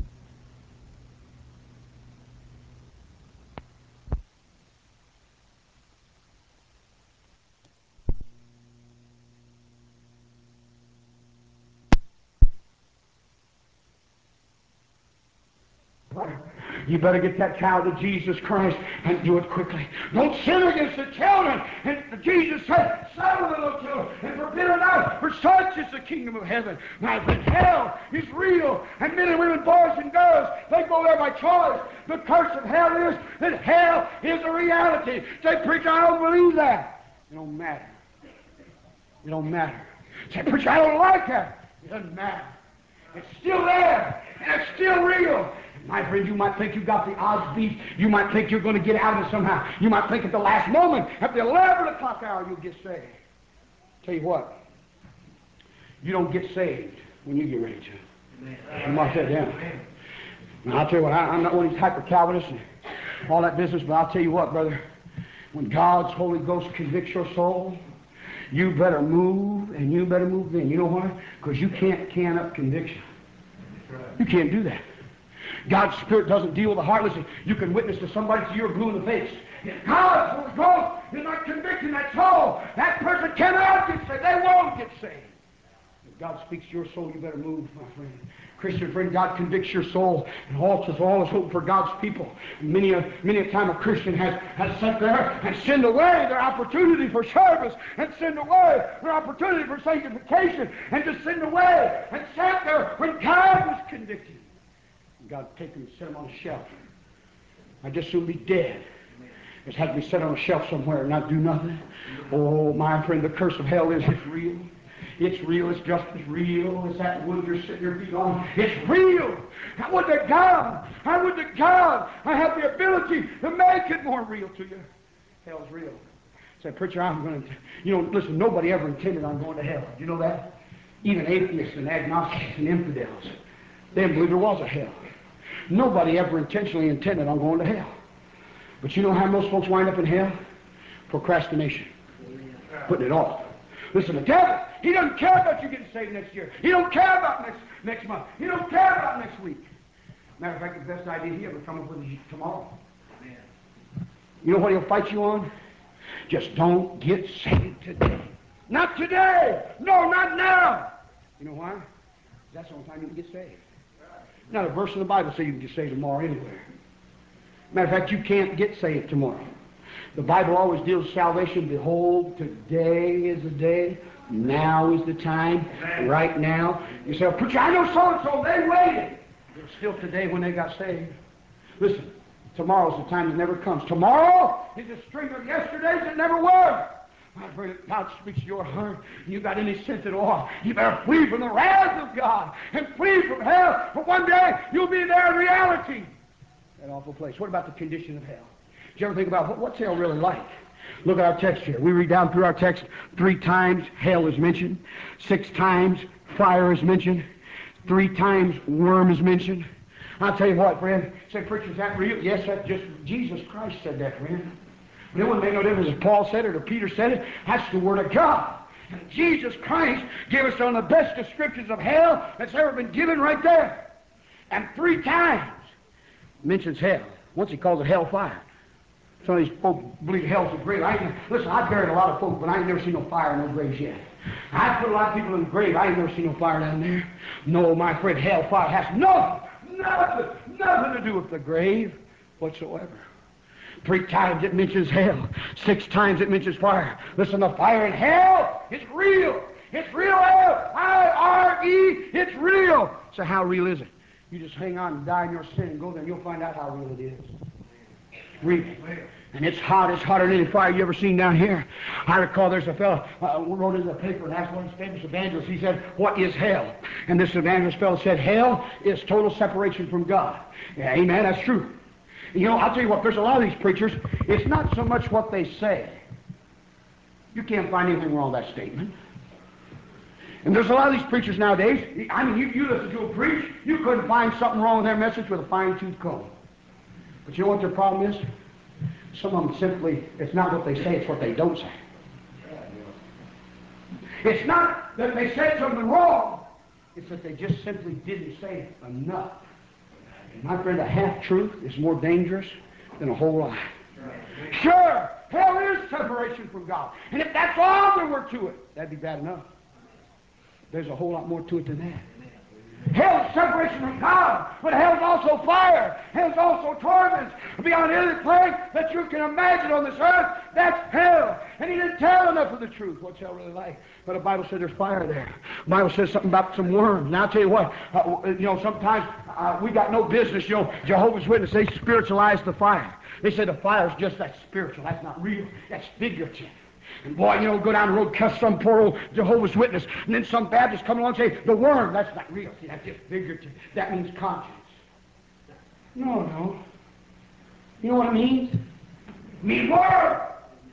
You better get that child to Jesus Christ and do it quickly. Don't sin against the children. And Jesus said, settle the little children and forbid it not, for such is the kingdom of heaven. My friend, hell is real. And men and women, boys and girls, they go there by choice. The curse of hell is that hell is a reality. Say, preacher, I don't believe that. It don't matter. It don't matter. Say, preacher, I don't like that. It doesn't matter. It's still there, and it's still real. My friend, you might think you got the odds beat. You might think you're going to get out of it somehow. You might think at the last moment, at the eleven o'clock hour, you'll get saved. Tell you what, you don't get saved when you get ready to. You mark that down. Now, I'll tell you what, I, I'm not one of these hyper-Calvinists and all that business, but I'll tell you what, brother, when God's Holy Ghost convicts your soul, you better move, and you better move then. You know why? Because you can't can up conviction. You can't do that. God's Spirit doesn't deal with the heart. Listen, you can witness to somebody till you're blue in the face. If God's Holy Ghost is not convicting that soul, that person cannot get saved. They won't get saved. If God speaks to your soul, you better move, my friend. Christian friend, God convicts your soul and alters all his hope for God's people. Many a, many a time a Christian has, has sat there and sinned away their opportunity for service, and sinned away their opportunity for sanctification, and just sinned away and sat there when God was convicting. And God take him and set him on a shelf. I'd just soon be dead. Just have to be set on a shelf somewhere and not do nothing. Oh, my friend, the curse of hell is it's real. It's real. It's just as real as that wood you're sitting your feet on. It's real. I would to God. I would to God. I have the ability to make it more real to you. Hell's real. Say, preacher, I'm going to... You know, listen, nobody ever intended on going to hell. You know that? Even atheists and agnostics and infidels, they didn't believe there was a hell. Nobody ever intentionally intended on going to hell. But you know how most folks wind up in hell? Procrastination. Putting it off. Listen, the devil, he doesn't care about you getting saved next year. He don't care about next next month. He don't care about next week. Matter of fact, the best idea he ever come up with is tomorrow. You know what he'll fight you on? Just don't get saved today. Not today. No, not now. You know why? That's the only time you can get saved. Not a verse in the Bible says you can get saved tomorrow anywhere. Matter of fact, you can't get saved tomorrow. The Bible always deals with salvation. Behold, today is the day. Now is the time. Right now. You say, oh, preacher, I know so-and-so. They waited. They're still today when they got saved. Listen, tomorrow's the time that never comes. Tomorrow is a string of yesterdays that never were. My friend, if God speaks to your heart and you've got any sense at all, you better flee from the wrath of God and flee from hell. For one day, you'll be there in reality. That awful place. What about the condition of hell? Did you ever think about what, what's hell really like? Look at our text here. We read down through our text three times hell is mentioned. Six times fire is mentioned. Three times worm is mentioned. I'll tell you what, friend. Say, preacher, is that real? Yes, that's just Jesus Christ said that, friend. But it wouldn't make no difference if Paul said it or Peter said it. That's the Word of God. And Jesus Christ gave us one of the best descriptions of hell that's ever been given right there. And three times mentions hell. Once he calls it hellfire. Some of these folks believe hell's a grave. I ain't, listen, I've buried a lot of folks, but I ain't never seen no fire in no graves yet. I've put a lot of people in the grave. I ain't never seen no fire down there. No, my friend, hellfire has nothing, nothing, nothing to do with the grave whatsoever. Three times it mentions hell. Six times it mentions fire. Listen, the fire in hell is real. It's real hell. I R E, it's real. So how real is it? You just hang on and die in your sin and go there and you'll find out how real it is. Real. And it's hot. It's hotter than any fire you ever seen down here. I recall there's a fellow uh, who wrote in the paper and asked one of his famous evangelists. He said, what is hell? And this evangelist fellow said, hell is total separation from God. Yeah, amen. That's true. You know, I'll tell you what, there's a lot of these preachers, it's not so much what they say. You can't find anything wrong with that statement. And there's a lot of these preachers nowadays, I mean, you, you listen to a preach, you couldn't find something wrong with their message with a fine-tooth comb. But you know what their problem is? Some of them simply, it's not what they say, it's what they don't say. It's not that they said something wrong, it's that they just simply didn't say enough. And my friend, a half-truth is more dangerous than a whole lie. Sure, hell is separation from God. And if that's all there were to it, that'd be bad enough. There's a whole lot more to it than that. Hell is separation from God, but hell is also fire. Hell is also torments beyond any place that you can imagine on this earth. That's hell. And he didn't tell enough of the truth. What's hell really like? But the Bible said there's fire there. The Bible says something about some worms. Now I'll tell you what, uh, you know, sometimes uh, we got no business, you know, Jehovah's Witnesses, they spiritualize the fire. They say the fire is just that spiritual. That's not real. That's figurative. And boy, you know, go down the road, cuss some poor old Jehovah's Witness, and then some Baptist come along and say, the worm, that's not real. See, that's just figurative. That means conscience. No, no. You know what it means? It means worm.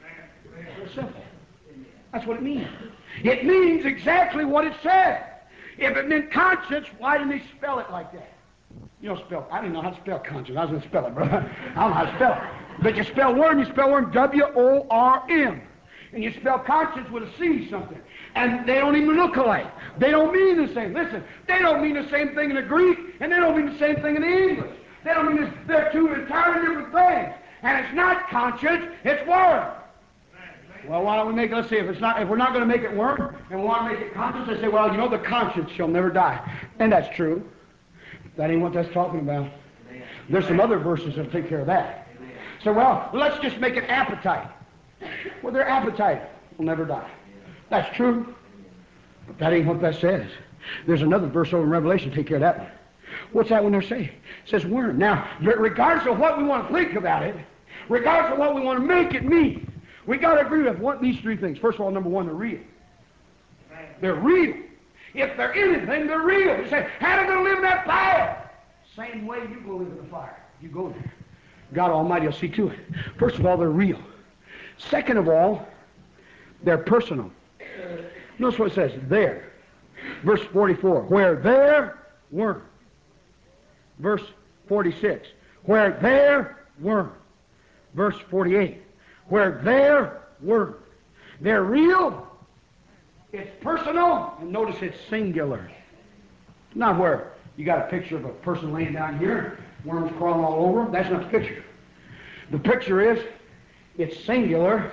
It's simple. That's what it means. It means exactly what it says. If it meant conscience, why didn't they spell it like that? You don't spell, I didn't know how to spell conscience. I was going to spell it, brother. I don't know how to spell it. But you spell worm, you spell worm W O R M. And you spell conscience with a C something. And they don't even look alike. They don't mean the same. Listen, they don't mean the same thing in the Greek, and they don't mean the same thing in the English. They don't mean this, they're two entirely different things. And it's not conscience, it's worm. Well, why don't we make it, let's see, if it's not, if we're not going to make it worm, and we want to make it conscience, they say, well, you know, the conscience shall never die. And that's true. That ain't what that's talking about. There's some other verses that take care of that. So, well, let's just make it appetite. Well, their appetite will never die. That's true. But that ain't what that says. There's another verse over in Revelation, take care of that one. What's that one they're saying? It says worm. Now, regardless of what we want to think about it, regardless of what we want to make it mean, we got to agree with one, these three things. First of all, number one, they're real. They're real. If they're anything, they're real. You say, how are they going to live in that fire? Same way you go live in the fire. You go there. God Almighty will see to it. First of all, they're real. Second of all, they're personal. Notice what it says, there. Verse forty-four, where there were. Verse forty-six, where there were. Verse forty-eight, where there were. They're real. It's personal. And notice it's singular. Not where you got a picture of a person laying down here, worms crawling all over them. That's not the picture. The picture is, it's singular,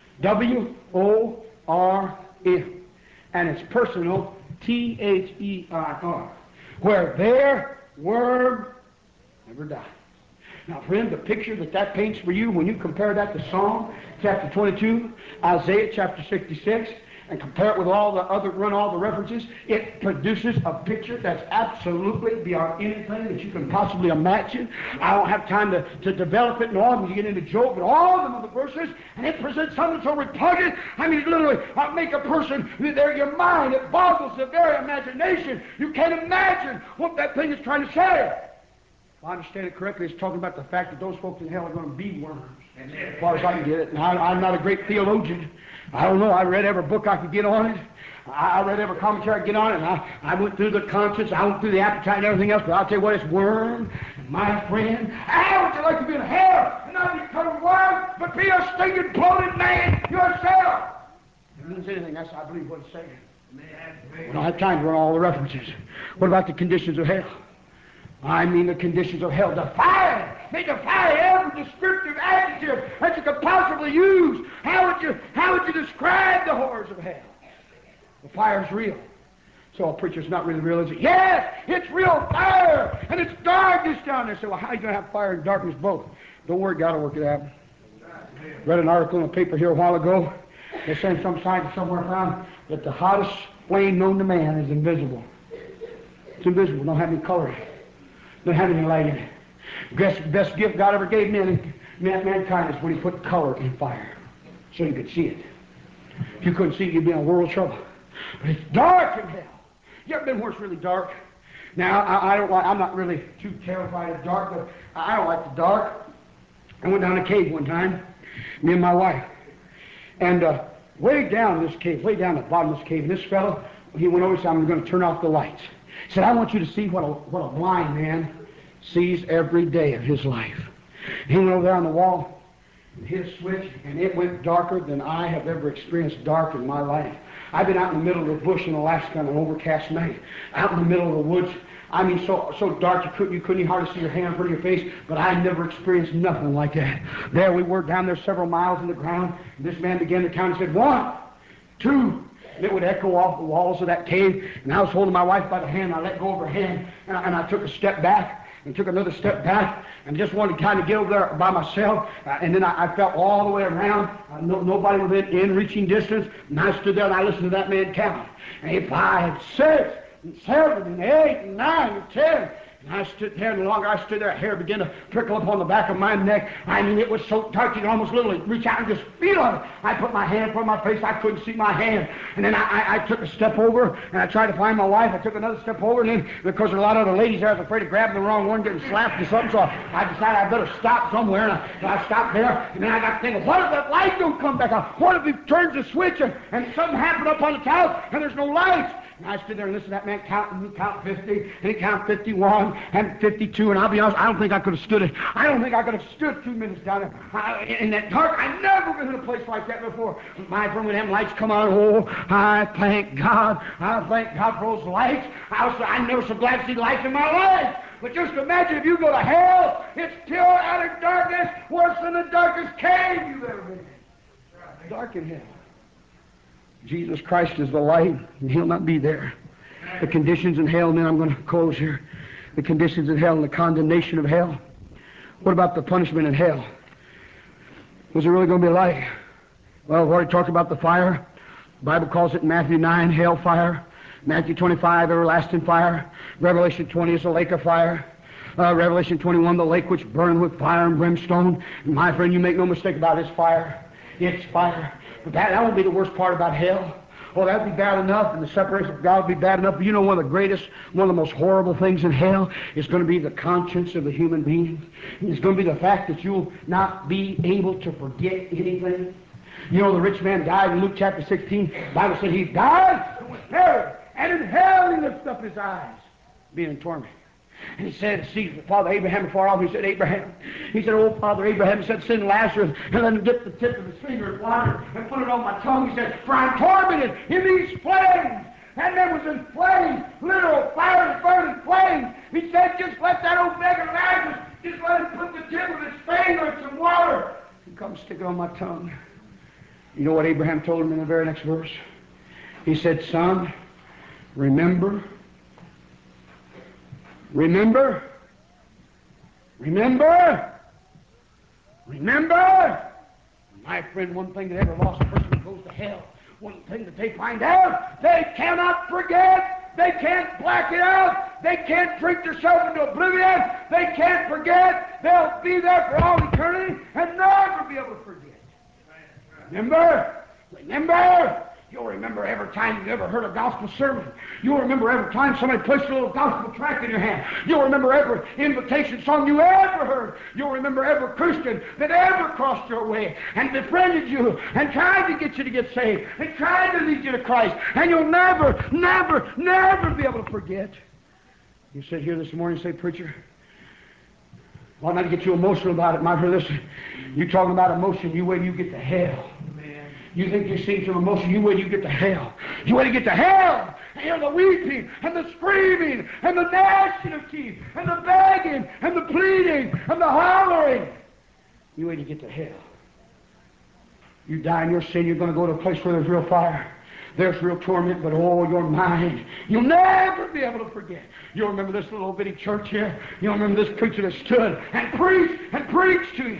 W O R M, and it's personal, T H E I R, where there worm never die. Now, friend, the picture that that paints for you, when you compare that to Psalm chapter twenty-two, Isaiah chapter sixty-six, and compare it with all the other, run all the references, it produces a picture that's absolutely beyond anything that you can possibly imagine. I don't have time to, to develop it and all of them to get into Job, but all of them are the verses, and it presents something so repugnant. I mean, it literally uh, make a person, there, your mind, it boggles the very imagination. You can't imagine what that thing is trying to say. If I understand it correctly, it's talking about the fact that those folks in hell are going to be worms, as far as I can get it. And I, I'm not a great theologian. I don't know. I read every book I could get on it. I, I read every commentary I could get on it. And I, I went through the conscience. I went through the appetite and everything else. But I'll tell you what, it's worm, my friend. How would you like to be in hell and not be covered with worm, but be a stinking, bloated man yourself? It means anything. That's, I believe, what it's saying. We don't have time to run all the references. What about the conditions of hell? I mean the conditions of hell. Defy it. They defy every descriptive adjective that you could possibly use. How would you, how would you describe the horrors of hell? The fire's real. So a preacher's not really real, is it? Yes, it's real fire, and it's darkness down there. So well, how are you going to have fire and darkness both? Don't worry, God will work it out. Read an article in the paper here a while ago. They're saying some scientist somewhere found that the hottest flame known to man is invisible. It's invisible, don't have any color. Don't have any light in it. Best, best gift God ever gave man, man, mankind is when he put color in fire, so you could see it. If you couldn't see it, you'd be in a world of trouble. But it's dark in hell. You ever been where it's really dark? Now, I, I don't like, I'm not really too terrified of dark, but I don't like the dark. I went down a cave one time, me and my wife. And uh, way down this cave, way down at the bottom of this cave, and this fellow, he went over and said, I'm going to turn off the lights. He said, I want you to see what a, what a blind man sees every day of his life. He went over there on the wall, and hit a switch, and it went darker than I have ever experienced dark in my life. I've been out in the middle of the bush in Alaska on an overcast night, out in the middle of the woods. I mean, so so dark you couldn't you couldn't even hardly see your hand in front of your face. But I never experienced nothing like that. There we were down there several miles in the ground. And this man began to count and said, one, two. And it would echo off the walls of that cave. And I was holding my wife by the hand. I let go of her hand, and I, and I took a step back and took another step back, and just wanted to kind of get over there by myself. Uh, and then I, I felt all the way around. Uh, no, nobody within in reaching distance. And I stood there and I listened to that man count. And five, six. And seven, and eight, and nine, and ten. And I stood there, and the longer I stood there, hair began to prickle up on the back of my neck. I mean, it was so dark you could almost literally reach out and just feel it. I put my hand in front of my face. I couldn't see my hand. And then I, I, I took a step over, and I tried to find my wife. I took another step over, and then, because there were a lot of other ladies there, I was afraid of grabbing the wrong one, getting slapped or something, so I decided I better stop somewhere, and I, so I stopped there, and then I got thinking, what if that light don't come back on? What if he turns the switch, and, and something happened up on the couch, and there's no lights? And I stood there and listened to that man count, and he count fifty, and he count fifty-one, and fifty-two, and I'll be honest, I don't think I could have stood it. I don't think I could have stood two minutes down there I, in that dark. I've never been in a place like that before. My friend, when them lights come on, oh, I thank God. I thank God for those lights. I was, I'm never so glad to see lights in my life. But just imagine if you go to hell, it's still out of darkness, worse than the darkest cave you've ever been in. Dark in hell. Jesus Christ is the light, and He'll not be there. The conditions in hell, and then I'm going to close here. The conditions in hell and the condemnation of hell. What about the punishment in hell? What's it really going to be like? Well, I've already talked about the fire. The Bible calls it in Matthew nine, hell fire. Matthew twenty-five, everlasting fire. Revelation twenty is a lake of fire. Uh, Revelation twenty-one, the lake which burned with fire and brimstone. And my friend, you make no mistake about it, it's fire. It's fire. But that, that won't be the worst part about hell. Oh, that would be bad enough, and the separation of God would be bad enough. But you know, one of the greatest, one of the most horrible things in hell is going to be the conscience of the human being. It's going to be the fact that you'll not be able to forget anything. You know, the rich man died in Luke chapter sixteen. The Bible said he died and was buried, and in hell he lifted up his eyes, being in torment. And he said, see, Father Abraham afar off, he said, Abraham. He said, oh, Father Abraham, he said, send Lazarus and let him dip the tip of his finger in water and put it on my tongue. He said, for I'm tormented in these flames. That man was in flames, literal fire and burning flames. He said, just let that old beggar Lazarus, just let him put the tip of his finger in some water and come stick it on my tongue. You know what Abraham told him in the very next verse? He said, son, remember, remember, remember, remember. My friend, one thing that every lost person goes to hell, one thing that they find out, they cannot forget. They can't black it out. They can't drink themselves into oblivion. They can't forget. They'll be there for all eternity and never be able to forget. Remember, remember. You'll remember every time you ever heard a gospel sermon. You'll remember every time somebody placed a little gospel tract in your hand. You'll remember every invitation song you ever heard. You'll remember every Christian that ever crossed your way and befriended you and tried to get you to get saved and tried to lead you to Christ. And you'll never, never, never be able to forget. You sit here this morning and say, preacher, well, not to get you emotional about it, my friend. Listen, you talking about emotion, you wait till you get to hell. You think you've seen some emotion, you wait till you get to hell. You wait to get to hell, and hear the weeping, and the screaming, and the gnashing of teeth, and the begging, and the pleading, and the hollering. You wait to get to hell. You die in your sin, you're going to go to a place where there's real fire. There's real torment, but oh, your mind, you'll never be able to forget. You'll remember this little bitty church here. You'll remember this preacher that stood and preached and preached to you.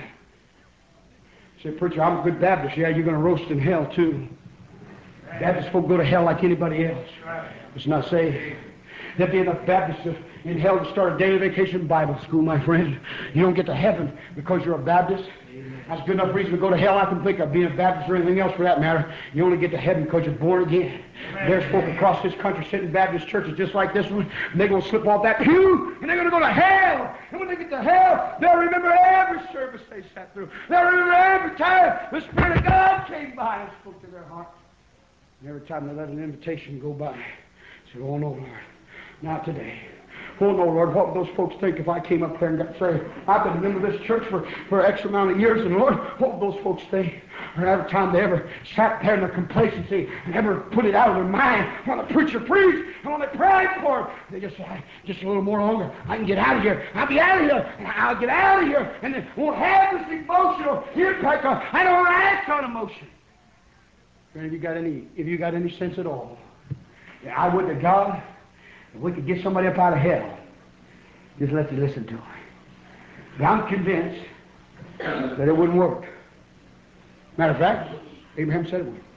Say, preacher, I'm a good Baptist. Yeah, you're going to roast in hell too. Baptist folk go to hell like anybody else. It's not saved. There'll be enough Baptists in hell to start a daily vacation Bible school, my friend. You don't get to heaven because you're a Baptist. That's a good enough reason to go to hell I can think of, being a Baptist or anything else for that matter. You only get to heaven because you're born again. There's folk across this country sitting in Baptist churches just like this one, and they're going to slip off that pew, and they're going to go to hell. And when they get to hell, they'll remember every service they sat through. They'll remember every time the Spirit of God came by and spoke to their heart. And every time they let an invitation go by, say, oh no, Lord, not today. Oh no, Lord, what would those folks think if I came up there and got saved? I've been a member of this church for, for X amount of years, and Lord, what would those folks think? Or every time they ever sat there in their complacency and ever put it out of their mind when the preacher preached and when they prayed for it, they just say, just a little more longer, I can get out of here. I'll be out of here, and I'll get out of here, and then won't have this emotional impact on. I don't act on emotion. And if you got any, if you got any sense at all, I would to God, if we could get somebody up out of hell, just let you listen to him. But I'm convinced that it wouldn't work. Matter of fact, Abraham said it would.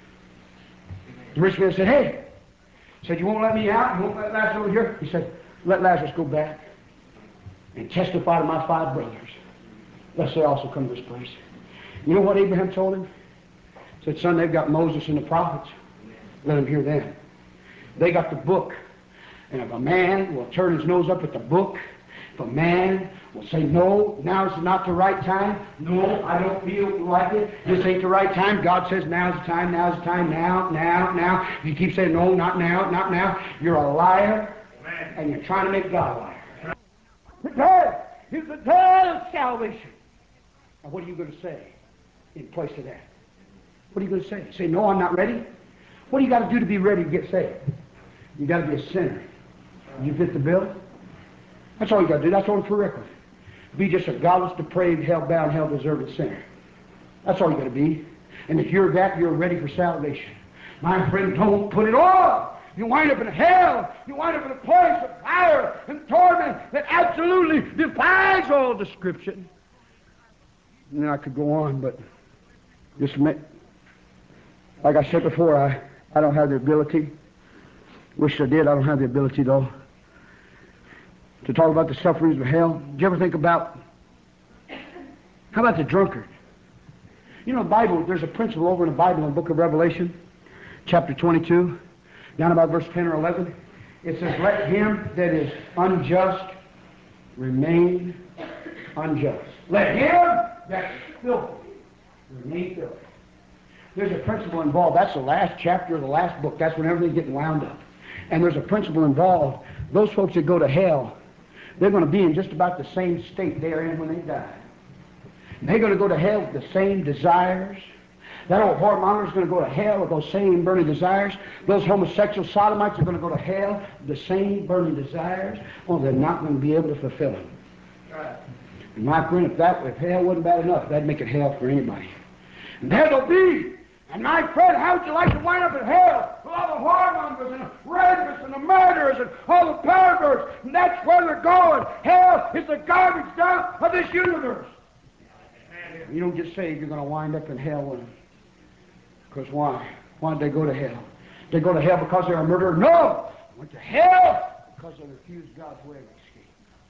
The rich man said, hey, said, you won't let me out? You won't let Lazarus over here? He said, let Lazarus go back and testify to my five brothers, lest they also come to this place. You know what Abraham told him? He said, son, they've got Moses and the prophets. Let them hear them. They got the book. And if a man will turn his nose up at the book, if a man will say, no, now's not the right time. No, I don't feel like it. This ain't the right time. God says, now's the time, now's the time, now, now, now. If you keep saying, no, not now, not now, you're a liar, and you're trying to make God a liar. Today is the day of salvation. Now, what are you going to say in place of that? What are you going to say? Say, no, I'm not ready? What do you got to do to be ready to get saved? You got to be a sinner. You fit the bill? That's all you got to do. That's on for record. Be just a godless, depraved, hell-bound, hell-deserving sinner. That's all you got to be. And if you're that, you're ready for salvation. My friend, don't put it off. You wind up in hell. You wind up in a place of fire and torment that absolutely defies all description. And I could go on, but just admit, like I said before, I, I don't have the ability. Wish I did. I don't have the ability, though, to talk about the sufferings of hell. Did you ever think about, how about the drunkard? You know, the Bible, there's a principle over in the Bible in the book of Revelation, chapter twenty-two, down about verse ten or eleven. It says, let him that is unjust remain unjust. Let him that is filthy remain filthy. There's a principle involved. That's the last chapter of the last book. That's when everything's getting wound up. And there's a principle involved. Those folks that go to hell, they're going to be in just about the same state they are in when they die. And they're going to go to hell with the same desires. That old whoremonger's going to go to hell with those same burning desires. Those homosexual sodomites are going to go to hell with the same burning desires. Oh, they're not going to be able to fulfill them. Right. And my friend, if that if hell wasn't bad enough, that'd make it hell for anybody. And there they'll be. And my friend, how would you like to wind up in hell with all the whoremongers and the rapists and the murderers and all the perverts? And that's where they're going. Hell is the garbage dump of this universe. You don't get saved, you're going to wind up in hell with them. Because why? Why did they go to hell? Did they go to hell because they're a murderer? No! They went to hell because they refused God's way of escape.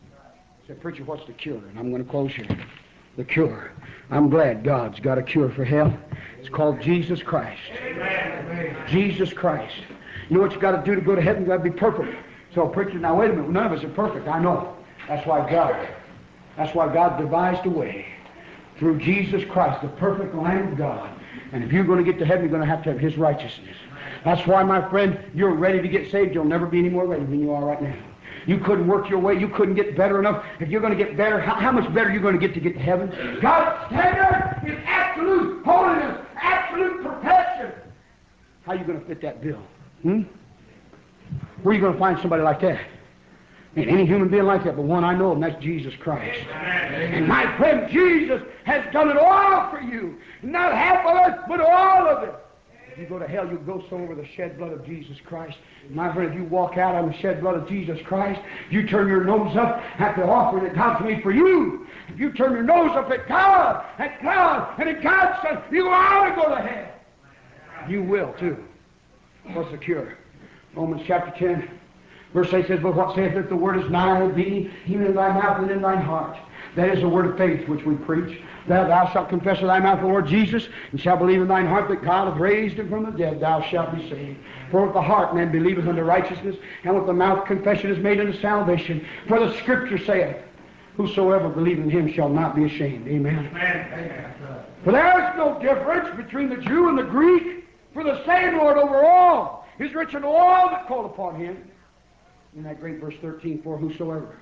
I said, preacher, what's the cure? And I'm going to close here. The cure. I'm glad God's got a cure for hell. It's called Jesus Christ. Amen. Jesus Christ. You know what you got to do to go to heaven? You got to be perfect. So, preacher, now wait a minute. None of us are perfect. I know. That's why God. That's why God devised a way through Jesus Christ, the perfect Lamb of God. And if you're going to get to heaven, you're going to have to have His righteousness. That's why, my friend, you're ready to get saved. You'll never be any more ready than you are right now. You couldn't work your way. You couldn't get better enough. If you're going to get better, how, how much better are you going to get to get to heaven? God's standard is absolute holiness, absolute perfection. How are you going to fit that bill? Hmm? Where are you going to find somebody like that? Ain't any human being like that, but one I know, and that's Jesus Christ. Amen. And my friend, Jesus has done it all for you. Not half of it, but all of it. If you go to hell, you go so over the shed blood of Jesus Christ. My friend, if you walk out on the shed blood of Jesus Christ, you turn your nose up at the offering that God's made for you. If you turn your nose up at God, at God, and at God's Son, you ought to go to hell. You will, too. What's the cure? Romans chapter ten, verse eight says, but what saith that the word is nigh thee, even in thy mouth and in thine heart. That is the word of faith which we preach. That thou shalt confess with thy mouth the Lord Jesus, and shalt believe in thine heart that God hath raised him from the dead, thou shalt be saved. For with the heart man believeth unto righteousness, and with the mouth confession is made unto salvation. For the Scripture saith, whosoever believeth in him shall not be ashamed. Amen. Amen. For there is no difference between the Jew and the Greek, for the same Lord over all is rich in all that call upon him. in that great verse thirteen, for whosoever,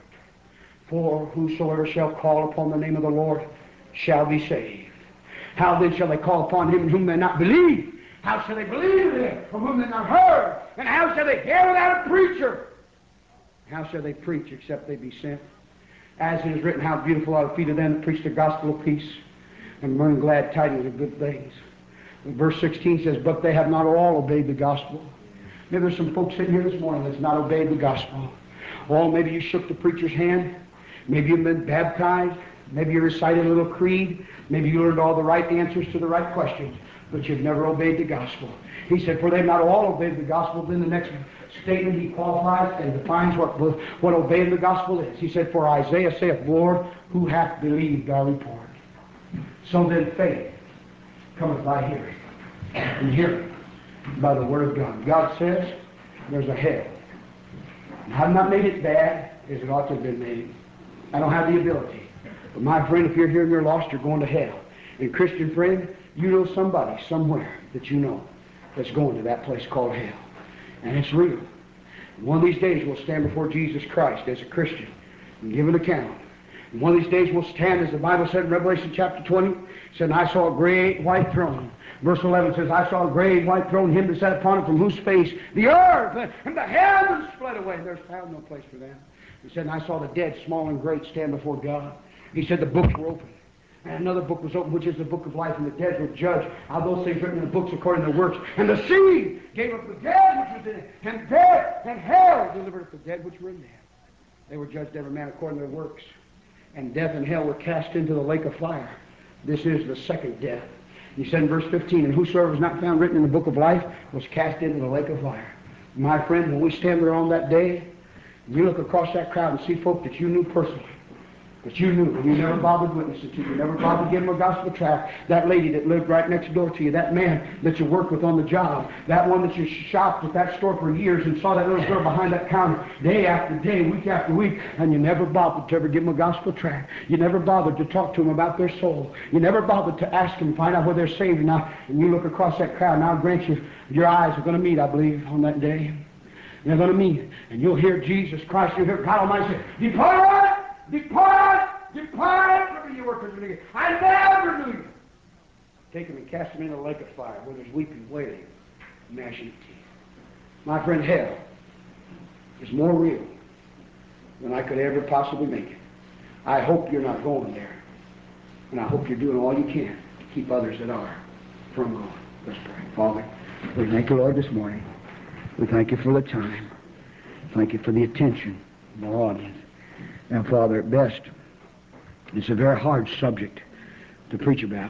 for whosoever shall call upon the name of the Lord shall be saved. How then shall they call upon him in whom they not believe? How shall they believe in him from whom they not heard? And how shall they hear without a preacher? How shall they preach except they be sent? As it is written, how beautiful are the feet of them that preach the gospel of peace and bring glad tidings of good things. And verse sixteen says, but they have not all obeyed the gospel. Maybe there's some folks sitting here this morning that's not obeyed the gospel. Oh, maybe you shook the preacher's hand. Maybe you've been baptized. Maybe you recited a little creed. Maybe you learned all the right answers to the right questions, but you've never obeyed the gospel. He said, for they've not all obeyed the gospel. Then the next statement he qualifies and defines what, what obeying the gospel is. He said, for Isaiah saith, Lord, who hath believed our report? So then faith cometh by hearing, and hearing by the word of God. God says there's a hell. And I've not made it bad as it ought to have been made. I don't have the ability. But my friend, if you're here and you're lost, you're going to hell. And Christian friend, you know somebody somewhere that you know that's going to that place called hell. And it's real. One of these days we'll stand before Jesus Christ as a Christian and give an account. And one of these days we'll stand, as the Bible said in Revelation chapter twenty, it said, and I saw a great white throne. Verse eleven says, I saw a great white throne, him that sat upon it, from whose face the earth and the heavens fled away, and there's found no place for them. He said, and I saw the dead, small and great, stand before God. He said the books were open. And another book was opened, which is the book of life, and the dead were judged. All those things written in the books according to their works. And the sea gave up the dead which was in it, and death and hell delivered up the dead which were in there. They were judged every man according to their works. And death and hell were cast into the lake of fire. This is the second death. He said in verse fifteen, and whosoever was not found written in the book of life was cast into the lake of fire. My friend, when we stand there on that day, you look across that crowd and see folk that you knew personally, but you knew, and you never bothered witnessing to, you never bothered giving them a gospel tract. That lady that lived right next door to you, that man that you worked with on the job, that one that you shopped at that store for years and saw that little girl behind that counter day after day, week after week, and you never bothered to ever give them a gospel tract. You never bothered to talk to them about their soul. You never bothered to ask them, find out whether they're saved or not. And you look across that crowd, and I'll grant you, your eyes are going to meet, I believe, on that day. They're going to meet, and you'll hear Jesus Christ, you'll hear God Almighty say, depart! Depart! Depart from me, you workers of iniquity. I never knew you. Take him and cast him into the lake of fire, where there's weeping, wailing, gnashing of teeth. My friend, hell is more real than I could ever possibly make it. I hope you're not going there, and I hope you're doing all you can to keep others that are from going. Let's pray. Father, we thank you, Lord, this morning. We thank you for the time. Thank you for the attention of our audience. And Father, at best, it's a very hard subject to preach about.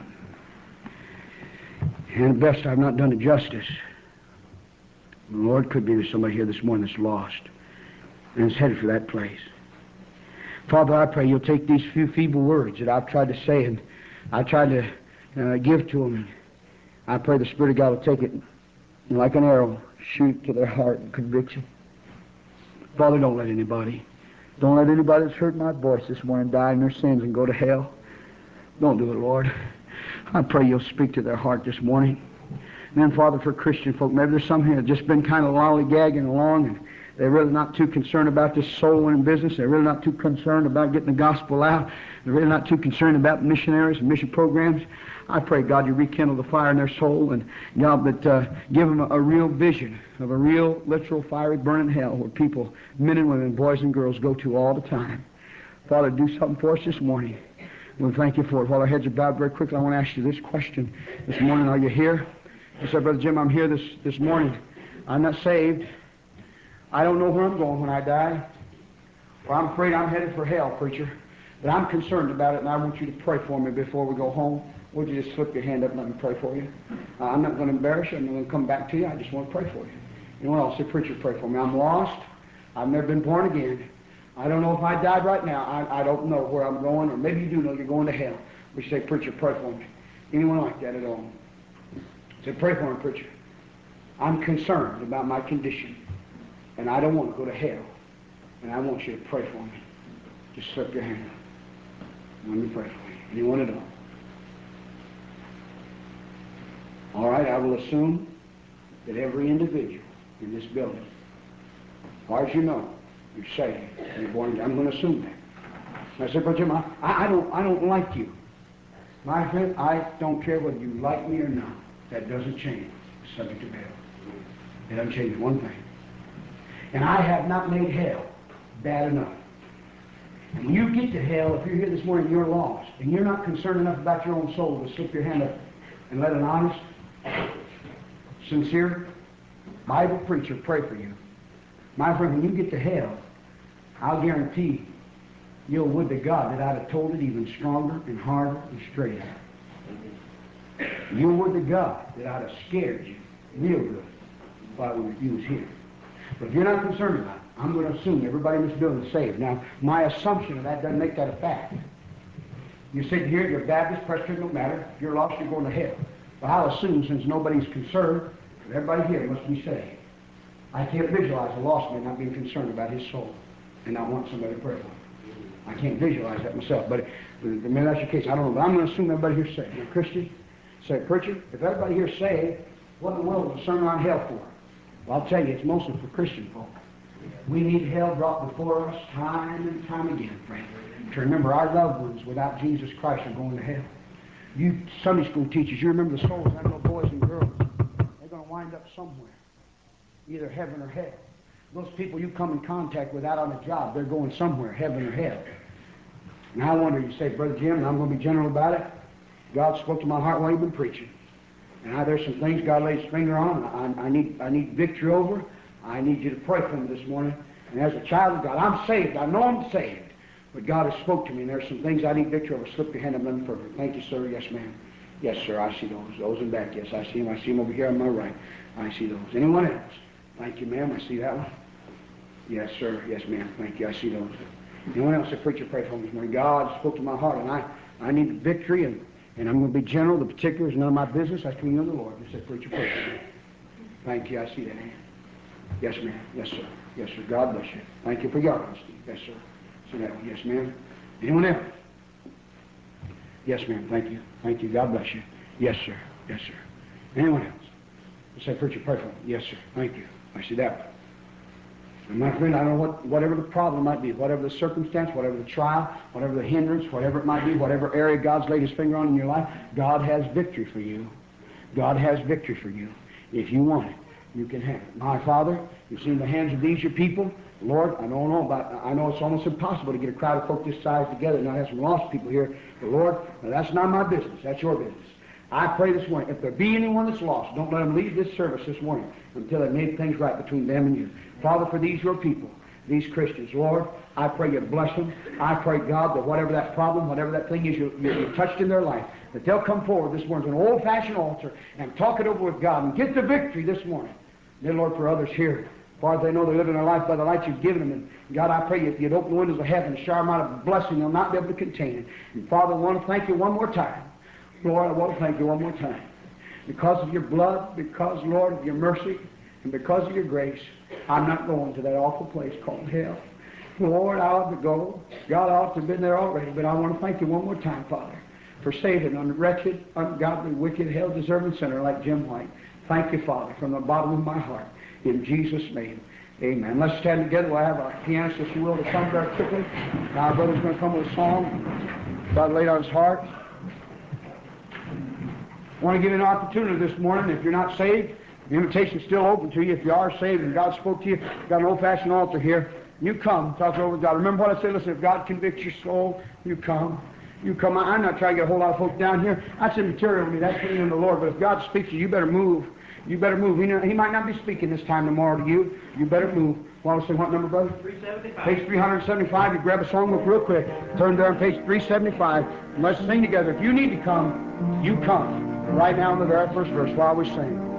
And at best, I've not done it justice. The Lord, could be there's somebody here this morning that's lost and is headed for that place. Father, I pray you'll take these few feeble words that I've tried to say and I tried to uh, give to them. I pray the Spirit of God will take it and like an arrow, shoot to their heart and conviction. Father, don't let anybody Don't let anybody that's heard my voice this morning die in their sins and go to hell. Don't do it, Lord. I pray you'll speak to their heart this morning. And then, Father, for Christian folk, maybe there's some here that just been kind of lollygagging along, and they're really not too concerned about this soul-winning business. They're really not too concerned about getting the gospel out. They're really not too concerned about missionaries and mission programs. I pray, God, you rekindle the fire in their soul, and God, that uh, give them a, a real vision of a real, literal, fiery, burning hell where people, men and women, boys and girls, go to all the time. Father, do something for us this morning. We thank you for it. While our heads are bowed very quickly, I want to ask you this question this morning. Are you here? You said, Brother Jim, I'm here this, this morning. I'm not saved. I don't know where I'm going when I die. Or I'm afraid I'm headed for hell, preacher. But I'm concerned about it, and I want you to pray for me before we go home. Would you just slip your hand up and let me pray for you? Uh, I'm not going to embarrass you. I'm not going to come back to you. I just want to pray for you. Anyone else? Say, preacher, pray for me. I'm lost. I've never been born again. I don't know if I died right now. I, I don't know where I'm going, or maybe you do know you're going to hell. We say, preacher, pray for me. Anyone like that at all? Say, pray for me, preacher. I'm concerned about my condition, and I don't want to go to hell, and I want you to pray for me. Just slip your hand up. Let me pray for you. Anyone at all? All right, I will assume that every individual in this building, as far as you know, You're saved. You're born again. I'm going to assume that. I said, Brother Jim, I, I, don't, I don't like you. My friend, I don't care whether you like me or not. That doesn't change the subject of hell. It doesn't change one thing. And I have not made hell bad enough. And when you get to hell, if you're here this morning and you're lost, and you're not concerned enough about your own soul to slip your hand up and let an honest, sincere Bible preacher pray for you, my friend, when you get to hell, I'll guarantee you'll would to God that I'd have told it even stronger and harder and straighter. You would to God that I'd have scared you real good while you was here. But if you're not concerned about it, I'm going to assume everybody in this building is saved. Now, my assumption of that doesn't make that a fact. You're sitting here, you're Baptist, Presbyterian, no matter. If you're lost, you're going to hell. But I'll assume, since nobody's concerned, that everybody here must be saved. I can't visualize a lost man not being concerned about his soul and not want somebody to pray for him. I can't visualize that myself. But maybe that's your case. I don't know. But I'm going to assume everybody here's saved. Now, Christian, say, preacher, if everybody here's saved, what in the world is a sermon on hell for? Well, I'll tell you, it's mostly for Christian folk. We need hell brought before us time and time again, friend, to remember our loved ones without Jesus Christ are going to hell. You Sunday school teachers, you remember the souls of them little boys and girls. They're going to wind up somewhere, either heaven or hell. Those people you come in contact with out on the job, they're going somewhere, heaven or hell. And I wonder, you say, Brother Jim, and I'm going to be general about it, God spoke to my heart while you've been preaching. And now there's some things God laid his finger on, I, I, need, I need victory over. I need you to pray for me this morning. And as a child of God, I'm saved. I know I'm saved. But God has spoke to me, and there's some things I need victory over. Slip your hand up and let me further. Thank you, sir. Yes, ma'am. Yes, sir. I see those. Those in back. Yes, I see them. I see them over here on my right. I see those. Anyone else? Thank you, ma'am. I see that one. Yes, sir. Yes, ma'am. Thank you. I see those. Anyone else? A preacher pray for me this morning. God spoke to my heart, and I, I need victory, and, and I'm going to be general. The particulars, none of my business. That's between you and the Lord. Just said, preacher pray for me. Thank you. I see that hand. Yes, ma'am. Yes, sir. Yes, sir. God bless you. Thank you for your honesty. Yes, sir. See that one. Yes, ma'am. Anyone else? Yes, ma'am. Thank you. Thank you. God bless you. Yes, sir. Yes, sir. Anyone else? Say, preacher, pray for me. Yes, sir. Thank you. I see that one. And my friend, I don't know what, whatever the problem might be, whatever the circumstance, whatever the trial, whatever the hindrance, whatever it might be, whatever area God's laid his finger on in your life, God has victory for you. God has victory for you. If you want it, you can have it. My Father, you've seen the hands of these your people. Lord, I don't know about, I know it's almost impossible to get a crowd of folk this size together and not have some lost people here. But Lord, that's not my business. That's your business. I pray this morning, if there be anyone that's lost, don't let them leave this service this morning until they made things right between them and you. Father, for these your people, these Christians, Lord, I pray you bless them. I pray, God, that whatever that problem, whatever that thing is you, you, you touched in their life, that they'll come forward this morning to an old-fashioned altar and talk it over with God and get the victory this morning. Then, Lord, for others here, as far as they know they're living their life by the light you've given them. And God, I pray you, if you'd open the windows of heaven and shower them out of blessing, they'll not be able to contain it. And Father, I want to thank you one more time. Lord, I want to thank you one more time. Because of your blood, because, Lord, of your mercy, and because of your grace, I'm not going to that awful place called hell. Lord, I ought to go. God, I ought to have been there already. But I want to thank you one more time, Father, for saving a wretched, ungodly, wicked, hell-deserving sinner like Jim White. Thank you, Father, from the bottom of my heart. In Jesus' name, amen. Let's stand together. We'll have our pianist, if you will, to come very quickly. Now our brother's going to come with a song God laid on his heart. I want to give you an opportunity this morning. If you're not saved, the invitation's still open to you. If you are saved and God spoke to you, we've got an old-fashioned altar here. You come, talk over with God. Remember what I said? Listen, if God convicts your soul, you come. You come. I'm not trying to get a whole lot of folks down here. That's immaterial to me. That's between you and the Lord. But if God speaks to you, you better move. You better move. He, know, he might not be speaking this time tomorrow to you. You better move. Want to say what number, brother? three seventy-five. Page three seventy-five. You grab a songbook real quick. Turn there on page three seventy-five. And let's sing together. If you need to come, you come. Right now in the very first verse while we sing.